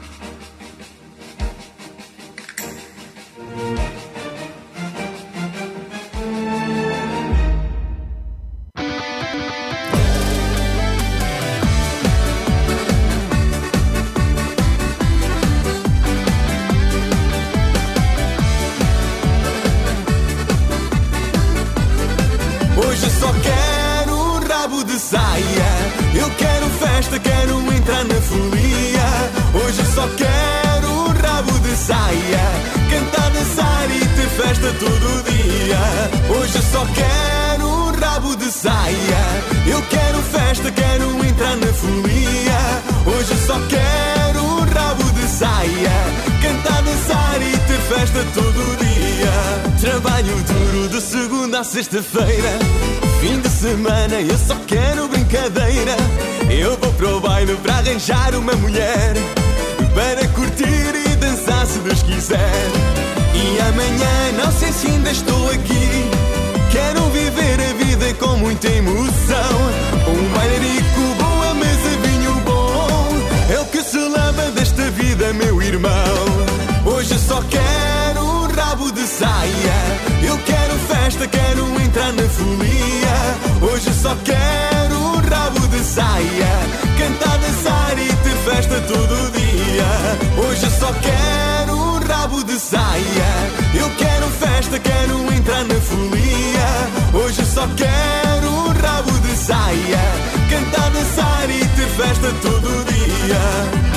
Hoje só quero um rabo de saia. Eu quero festa, quero entrar na folia. Hoje só quero um rabo de saia. Cantar, dançar e ter festa todo dia. Hoje só quero um rabo de saia. Eu quero festa, quero entrar na folia. Hoje só quero um rabo de saia. Cantar, dançar e ter festa todo dia. Trabalho duro de segunda a sexta-feira. Fim de semana eu só quero brincadeira. Eu vou pro baile para arranjar uma mulher, para curtir e dançar se Deus quiser. E amanhã não sei se ainda estou aqui. Quero viver a vida com muita emoção. Um bailarico, boa mesa, vinho bom. É o que se leva desta vida, meu irmão. Hoje só quero um rabo de saia. Eu quero festa, quero entrar na folia. Hoje só quero um rabo de saia. Cantar, dançar e ter festa todo dia. Hoje só quero um rabo de saia. Eu quero festa, quero entrar na folia. Hoje só quero um rabo de saia. Cantar, dançar e ter festa todo dia.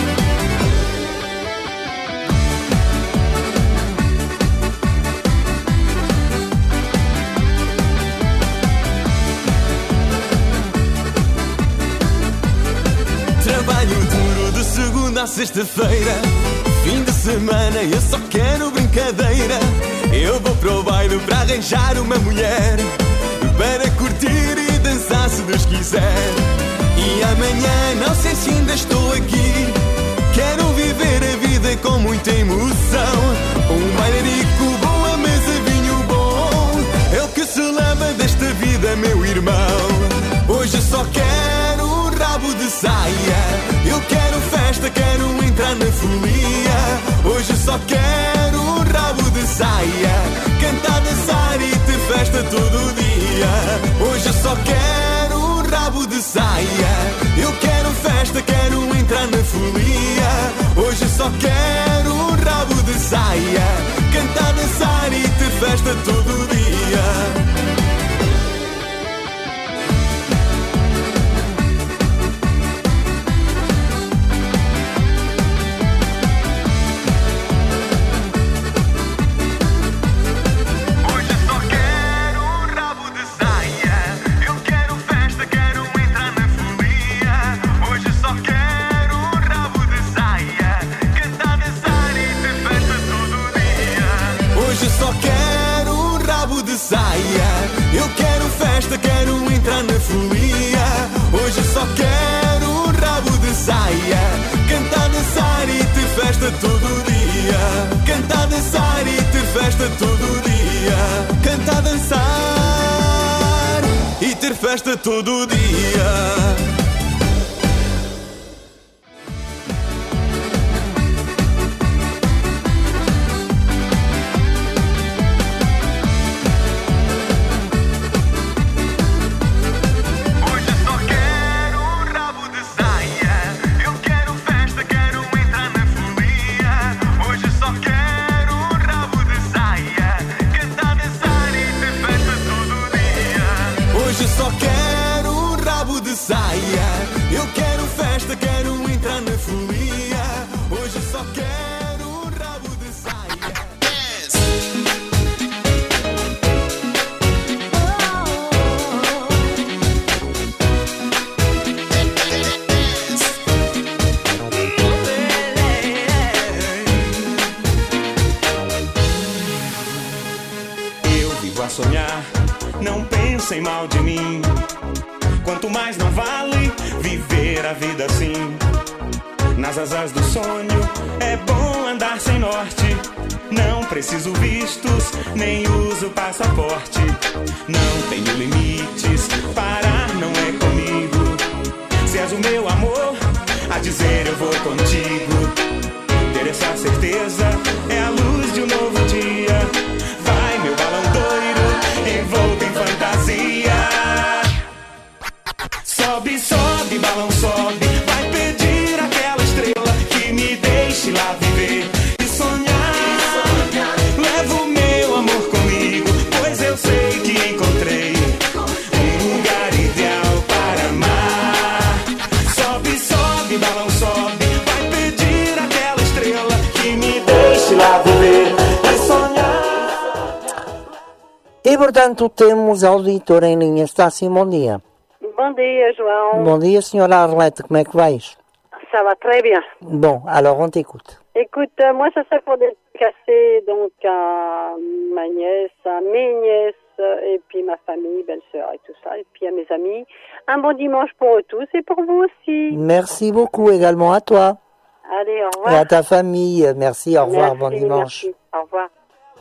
Trabalho duro de segunda a sexta-feira. Fim de semana eu só quero brincadeira. Eu vou para o baile para arranjar uma mulher, para curtir e dançar se Deus quiser. E amanhã não sei se ainda estou aqui. Quero viver a vida com muita emoção. Um bailarico, boa mesa, vinho bom. É o que se leva desta vida, meu irmão. Hoje só quero um rabo de saia. Eu quero festa, quero entrar na folia. Hoje só quero um rabo de saia. Cantar, dançar e ter festa todo dia. Hoje só quero um rabo de saia. Eu quero festa, quero entrar na folia. Hoje só quero um rabo de saia. Cantar, dançar e ter festa todo dia. Eu quero festa, quero entrar na folia. Hoje só quero um rabo de saia. Cantar, dançar e ter festa todo dia. Cantar, dançar e ter festa todo dia. Cantar, dançar e ter festa todo dia. Eu quero festa, quero entrar na folia. Hoje só quero um rabo de saia. Eu vivo a sonhar, não pensem mal de mim. Quanto mais não vale viver a vida assim. Nas asas do sonho é bom andar sem norte. Não preciso vistos, nem uso passaporte. Não tenho limites, parar não é comigo. Se és o meu amor, a dizer eu vou contigo. Ter essa certeza é a luz de um novo dia. Vai meu balão doido, envolto em fantasia. Sobe, sobe, balão sobe. Vai pedir aquela estrela que me deixe lá viver e sonhar. Levo meu amor comigo, pois eu sei que encontrei um lugar ideal para amar. Sobe, sobe, balão sobe. Vai pedir aquela estrela que me deixe lá viver e sonhar. E portanto temos auditor em linha. Está sim, bom dia. Bom dia, João. Bon dia, senhora Arlette, comment vais? Ça va très bien. Bon, alors on t'écoute. Écoute, euh, moi ça serait pour dédicacer donc à ma nièce, à mes nièces, et puis ma famille, belle-sœur et tout ça, et puis à mes amis. Un bon dimanche pour eux tous et pour vous aussi. Merci beaucoup également à toi. Allez, au revoir. Et à ta famille, merci, au revoir, merci, bon dimanche. Merci. Au revoir.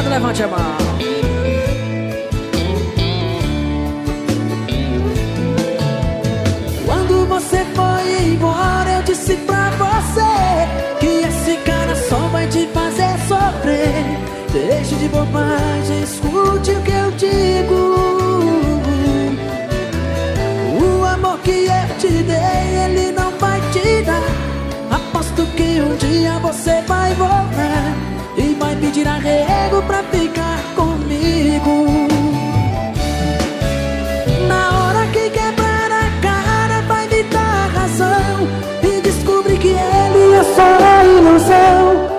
lado, levante a mão. Quando você foi embora, eu disse pra você que esse cara só vai te fazer sofrer. Deixe de bobagem, escute o que eu digo. O amor que eu te dei, ele não vai te dar. Aposto que um dia você vai voltar e vai pedir arrego pra ficar comigo. Na hora que quebrar a cara, vai me dar razão e descobrir que ele é só ilusão.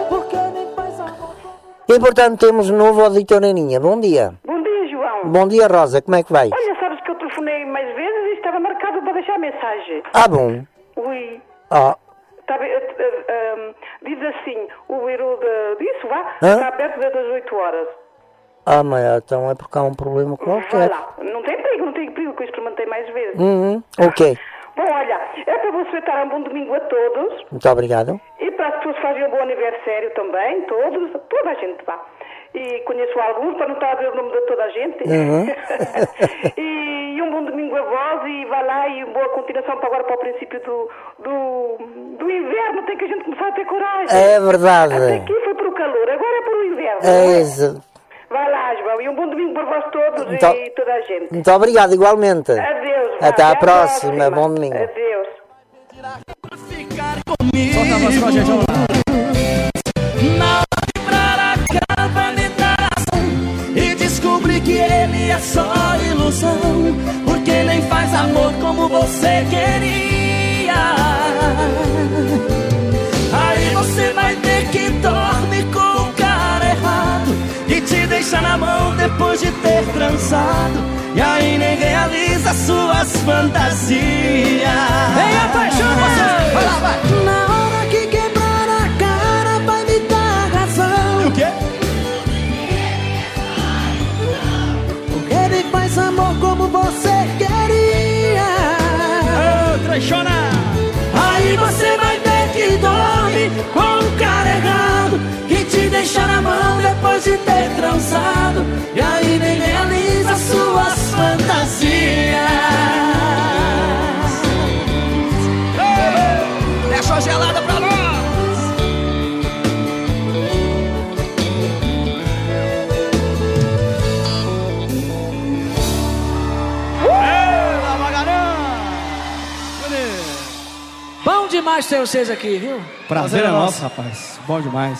E portanto temos um novo auditor Aninha. Bom dia. Bom dia, João. Bom dia, Rosa. Como é que vai? Olha, sabes que eu telefonei mais vezes e estava marcado para deixar mensagem. Ah, bom. Ui. Ah. Estava, uh, uh, um, diz assim, o bureau de, disso, vá, Hã? está aberto desde as oito horas. Ah, mas então é porque há um problema Vai qualquer. lá. Não tem perigo, não tem perigo, que eu experimentei mais vezes. Uhum, ok. Bom, olha, é para você estar um bom domingo a todos. Muito obrigado. E para as pessoas que fazem um bom aniversário também, todos, toda a gente vá. E conheço alguns, para não estar a ver o nome de toda a gente. Uhum. e, e um bom domingo a vós, e vai lá, e boa continuação para agora, para o princípio do, do, do inverno. Tem que a gente começar a ter coragem. É verdade. Até aqui foi para o calor, agora é para o inverno. É isso. Vai lá, João, e um bom domingo para vós todos Muito, e toda a gente. muito obrigado, igualmente. Adeus. Vá, Até à a próxima. próxima. Bom domingo. Adeus. Solta a voz pra gente, vamos lá. Na hora de quebrar a cara, vai me dar razão e descobrir que ele é só ilusão, porque nem faz amor como você queria. Aí você vai ver que dorme com o cara errado e te deixa na mão depois de ter transado, e aí nem realiza suas fantasias. Vem apaixonar! Vai lá, vai! Na hora que quebrar a cara, vai me dar razão. E o quê? Porque ele faz amor como você queria. Ô, trechona! Aí você vai ver que dorme com o cara errado, que te deixa na mão depois de ter transado, e aí nem realiza suas fantasias. Deixa a gelada pra nós! Eita, Magarã! Bom demais ter vocês aqui, viu? Prazer é nosso, rapaz. Bom demais.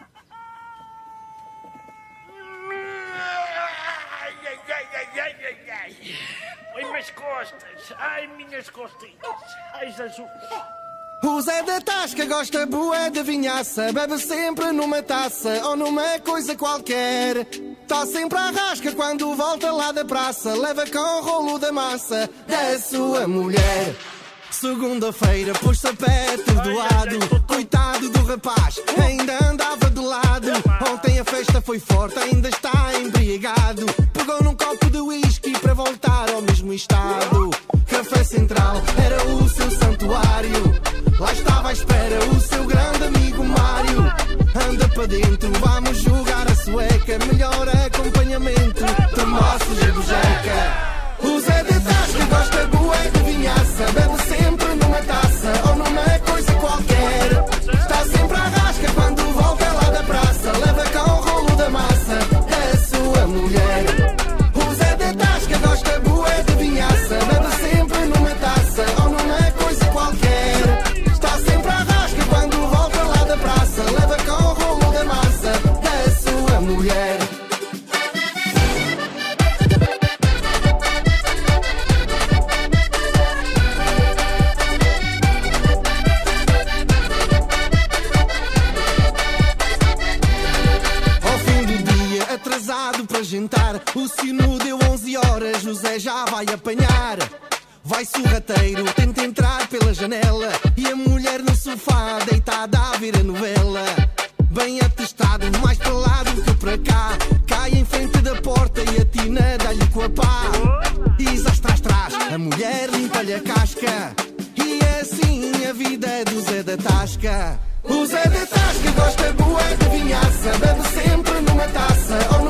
Ai, minhas costas. Ai, minhas costinhas. Ai, Jesus. O Zé da Tasca gosta bué de vinhaça, bebe sempre numa taça ou numa coisa qualquer. Tá sempre à rasca quando volta lá da praça, leva com o rolo da massa da sua mulher. Segunda-feira pôs sapetos do lado, coitado do rapaz, ainda andava de lado. Ontem a festa foi forte, ainda está embriagado. Pegou num copo de whisky para voltar ao mesmo estado. Café Central era o seu santuário, lá estava à espera o seu grande amigo Mário. Anda para dentro, vamos jogar a sueca, melhor acompanhamento de moços e bujeca. O Zé de Tasca gosta bué de vinhaça, bebe sempre numa taça ou numa coisa qualquer. Está sempre à rasca quando volta lá da praça, leva com o rolo da massa a sua mulher. O Zé de Tasca gosta bué de vinhaça, bebe sempre numa taça ou numa coisa qualquer. Está sempre à rasca quando volta lá da praça, leva com o rolo da massa a sua mulher. Para jantar, o sino deu onze horas, José já vai apanhar. Vai sorrateiro, tenta entrar pela janela, e a mulher no sofá deitada a ver a novela. Bem atestado, mais para lá do que para cá, cai em frente da porta e a tina dá-lhe com a pá. E já está atrás, a mulher limpa-lhe a casca, e é assim a vida do Zé da Tasca. O Zé da Tasca gosta bué de vinhaça, bebe sempre numa taça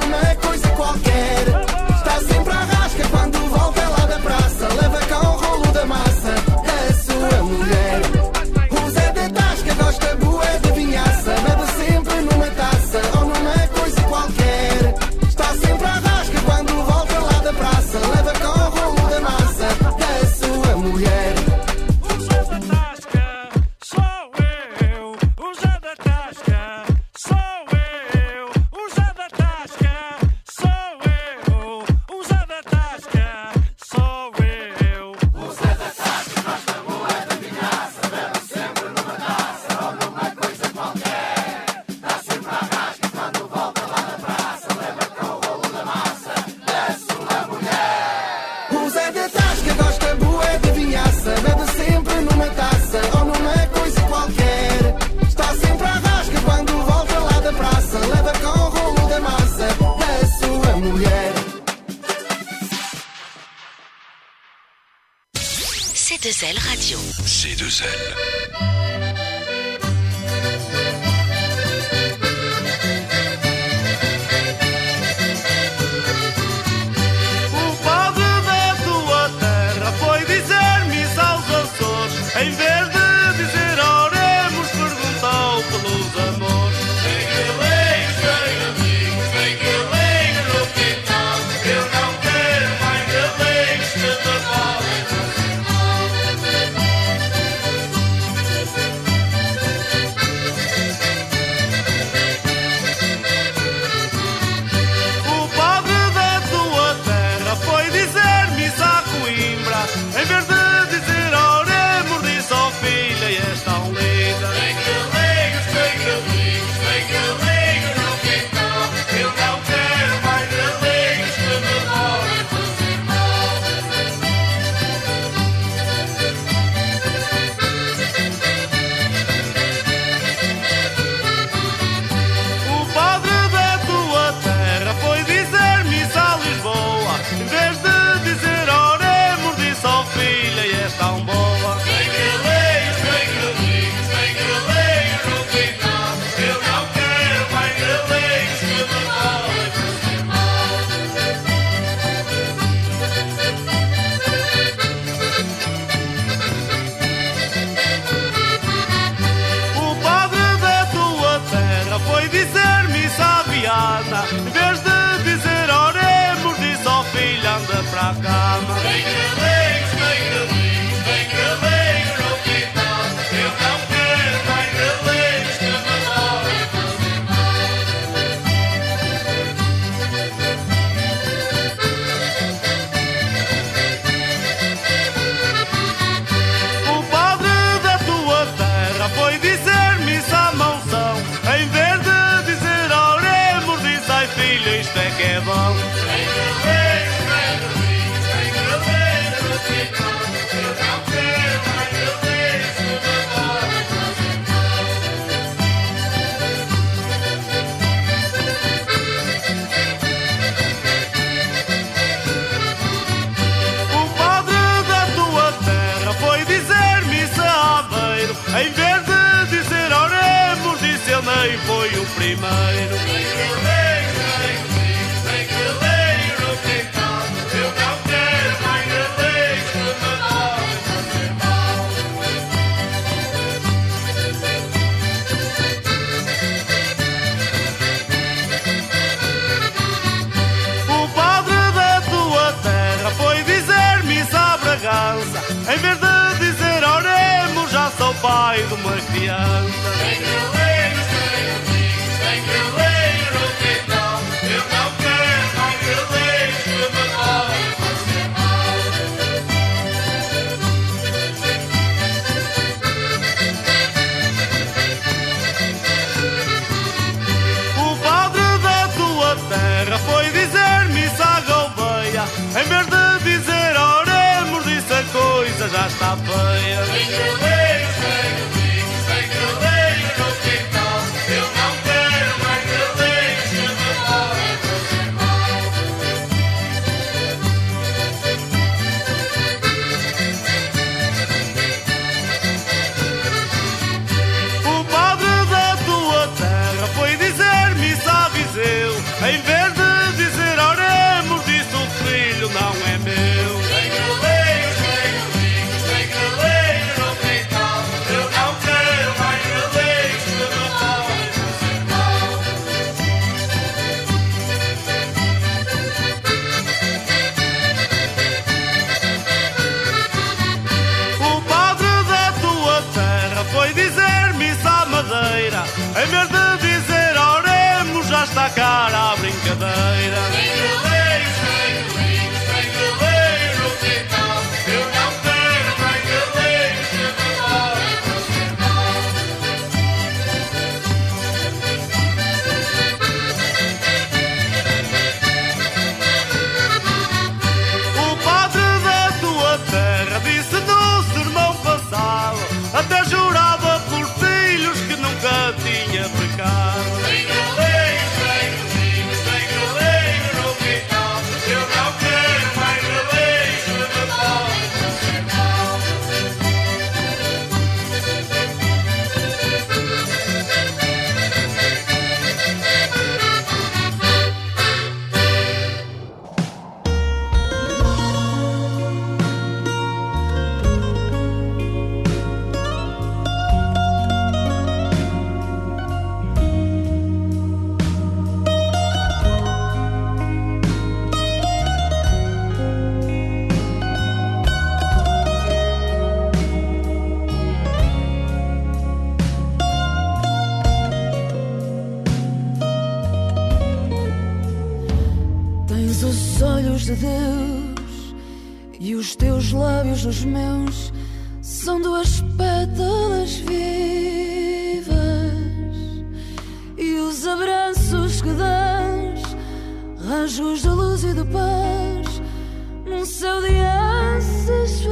deux L Radio. C deux L. Em vez de dizer oremos, perguntou pelos amores. Vem galegos, vem amigos, vem galegos no quintal. Eu não quero mais galegos que trabalhem O padre da tua terra foi dizer missa a Coimbra. Em vez de em vez de dizer oremos, disse ao filho anda para a cama. Vem galegos, vem galegos, vem galegos no quintal. Eu não quero mais galegos que me morem fazer mal. O padre da tua terra foi dizer missa à mãozão. Em vez de dizer oremos, disse ai filho, isto é que é bom. Vem galegos, vem galegos, vem galegos no quintal. Eu não quero mais galegos que me morem fazer mal. O padre da tua terra foi dizer missa a Aveiro. Em vez de dizer oremos, disse ele nem foi o primeiro. Vem galegos, vem galegos, vem galegos no quintal. Eu não quero mais galegos que me morem fazer mal. O padre da tua terra foi dizer missa a Bragança. Em vez de dizer oremos, já sou pai de uma criança. Vem galegos, vem amigos, vem galegos no quintal. Eu não quero mais galegos que me morem fazer mal. O padre da tua terra foi dizer missa à Gouveia. Em vez de dizer oremos, disse a coisa já está feia. Vem galegos, vem amigos, vem galegos. Tens os olhos de Deus e os teus lábios nos meus são duas pétalas vivas, e os abraços que dás, rasgos de luz e de paz num céu de asas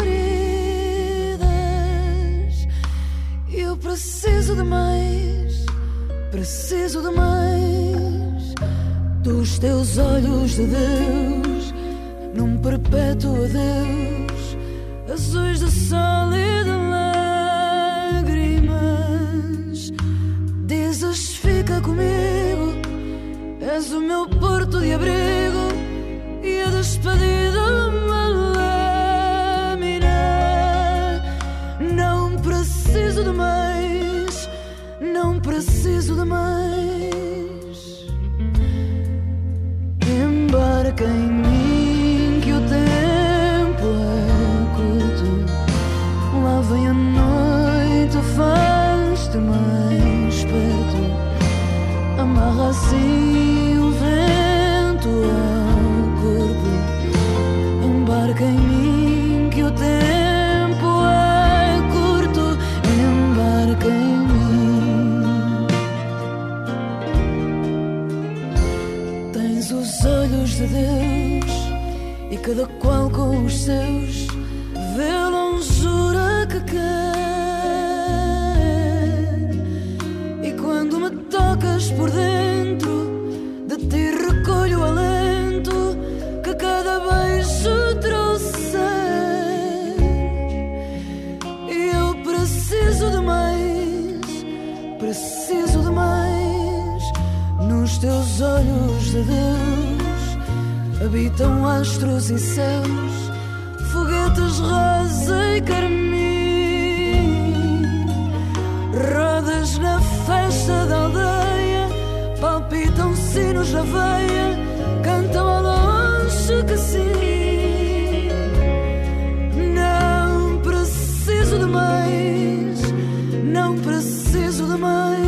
feridas. Eu preciso de mais, preciso de mais dos teus olhos de Deus, num perpétuo adeus, azuis de sol e de lágrimas. Dizes fica comigo, és o meu porto de abrigo e a despedida uma lâmina. Não preciso de mais, não preciso de mais. Embarca em mim que o tempo é curto, lá vem a noite, faz-te mais perto, amarra assim o vento ao corpo. Embarca em mim que o tempo é curto, embarca em mim. Tens os olhos de Deus e cada qual com os seus vê a longura que quer. E quando me tocas por dentro, de ti recolho o alento que cada beijo trouxer. E eu preciso de mais, preciso de mais. Nos teus olhos de Deus habitam astros e céus, foguetes rosa e carmim. Rodas na festa da aldeia, palpitam sinos na veia, cantam ao longe que sim. Não preciso de mais, não preciso de mais.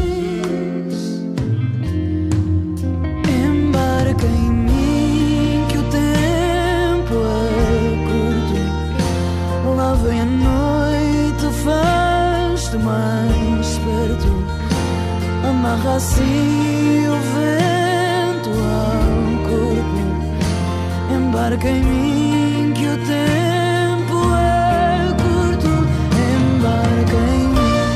Embarca em mim que o tempo é curto, lá vem a noite, faz-te mais perto, amarra assim o vento ao corpo. Embarca em mim que o tempo é curto, embarca em mim.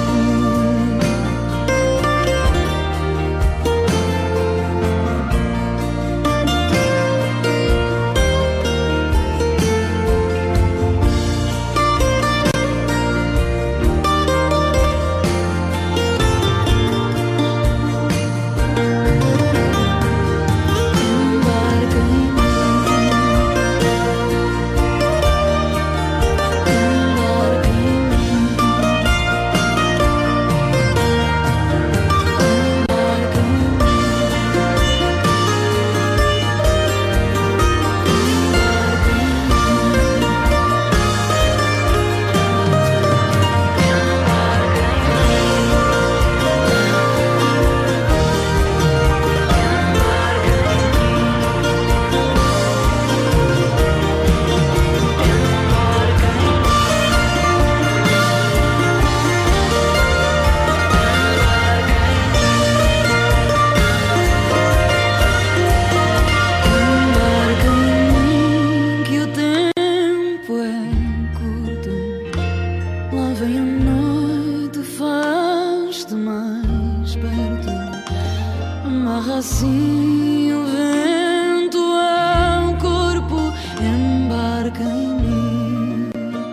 Assim o vento ao corpo, embarca em mim,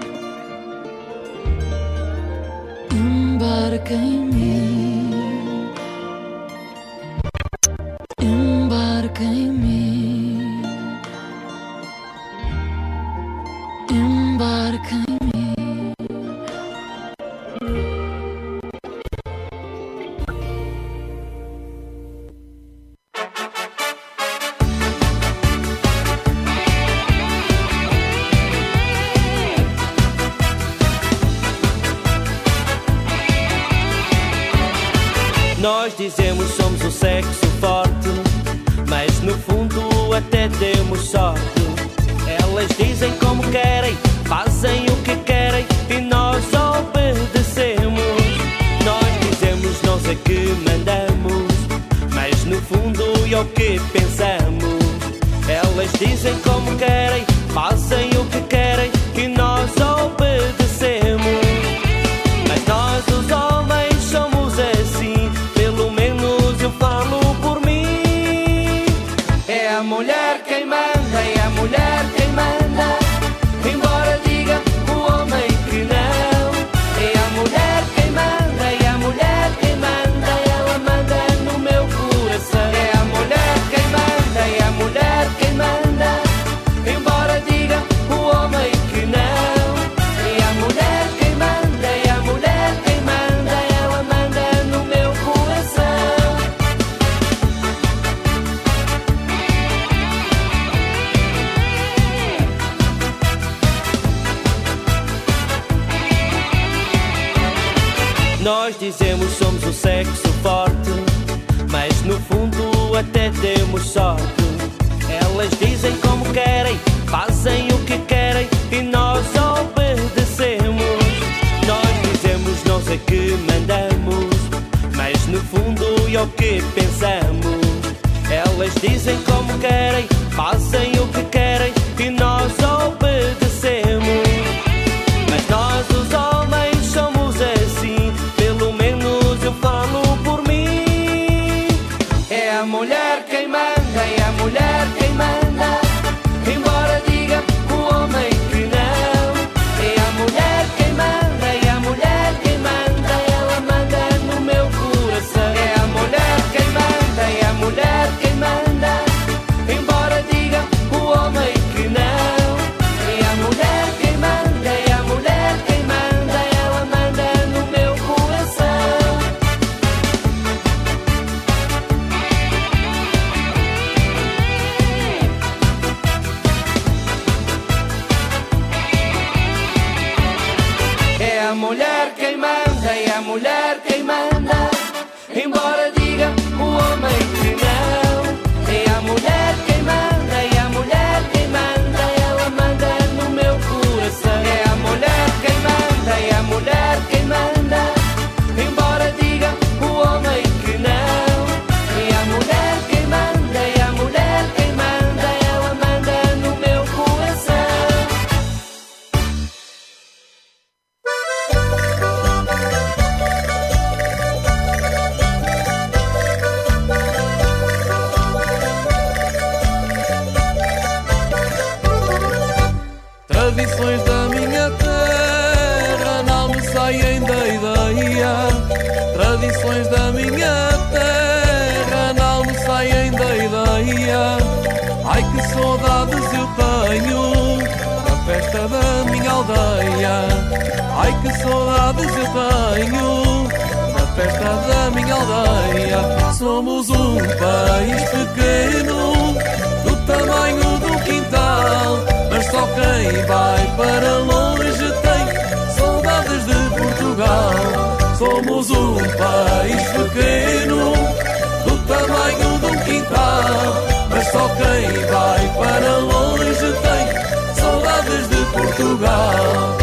embarca em mim, embarca em mim, embarca em mim. Nós dizemos somos o sexo forte, mas no fundo até temos sorte. sorte. Elas dizem como querem, fazem o que querem e nós obedecemos. Nós dizemos nós é que mandamos, mas no fundo é o que pensamos. Elas dizem como querem, fazem o que querem e nós obedecemos. Mas nós os homens somos assim, pelo menos eu falo por mim. É a mulher quem manda, é a mulher quem manda, embora diga o homem que não. É a mulher quem manda, é a mulher quem manda, ela manda no meu coração. É a mulher quem manda, é a mulher quem manda, embora diga o homem que não. É a mulher quem manda, é a mulher quem manda, ela manda no meu coração. Nós dizemos somos o sexo forte, mas no fundo até temos sorte. Elas dizem como querem, fazem o que querem e nós obedecemos. Nós dizemos nós é que mandamos, mas no fundo é o que pensamos. Elas dizem como querem, fazem o que querem e nós obedecemos. Mas nós os homens somos assim, pelo menos eu falo por mim. É a mulher quem manda, é a mulher quem manda, embora diga o homem que não. É a mulher quem manda, é a mulher quem manda, ela manda no meu coração. É a mulher quem manda, é a mulher quem manda, embora diga o homem que não. É a mulher quem manda, é a mulher quem manda, ela manda no meu coração. É a mulher quem manda, é a mulher quem manda, embora diga o homem que não. É a mulher quem manda, é a mulher quem manda, ela manda no meu coração. É a mulher quem manda, é a mulher quem manda, embora diga o homem que não. É a mulher quem manda, é a mulher quem manda, ela manda no meu coração. Tradições da minha terra não me saem da ideia. Tradições da minha terra não me saem da ideia. Ai que saudades eu tenho da festa da minha aldeia. Ai que saudades eu tenho da festa da minha aldeia. Somos um país pequeno, do tamanho do quintal, mas só quem vai para longe tem saudades de Portugal. Somos um país pequeno, do tamanho de um quintal, mas só quem vai para longe tem saudades de Portugal.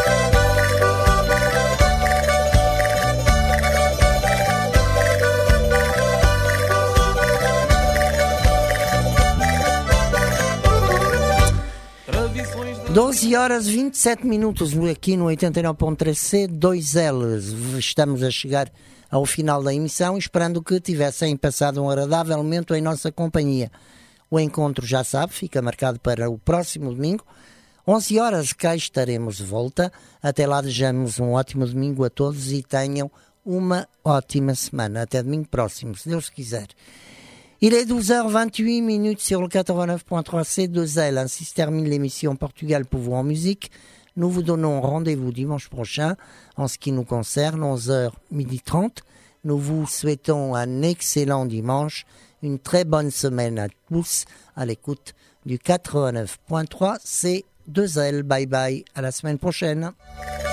doze horas e vinte e sete minutos aqui no oitenta e nove ponto três C, dois L's. Estamos a chegar ao final da emissão, esperando que tivessem passado um agradável momento em nossa companhia. O encontro, já sabe, fica marcado para o próximo domingo, onze horas, cá estaremos de volta. Até lá desejamos um ótimo domingo a todos e tenham uma ótima semana. Até domingo próximo, se Deus quiser. Il est douze heures vingt-huit minutes sur le quatre-vingt-neuf point trois C deux L. Ainsi se termine l'émission Portugal pour vous en musique. Nous vous donnons rendez-vous dimanche prochain en ce qui nous concerne, onze heures trente. Nous vous souhaitons un excellent dimanche, une très bonne semaine à tous à l'écoute du quatre-vingt-neuf point trois C deux L. Bye bye, à la semaine prochaine.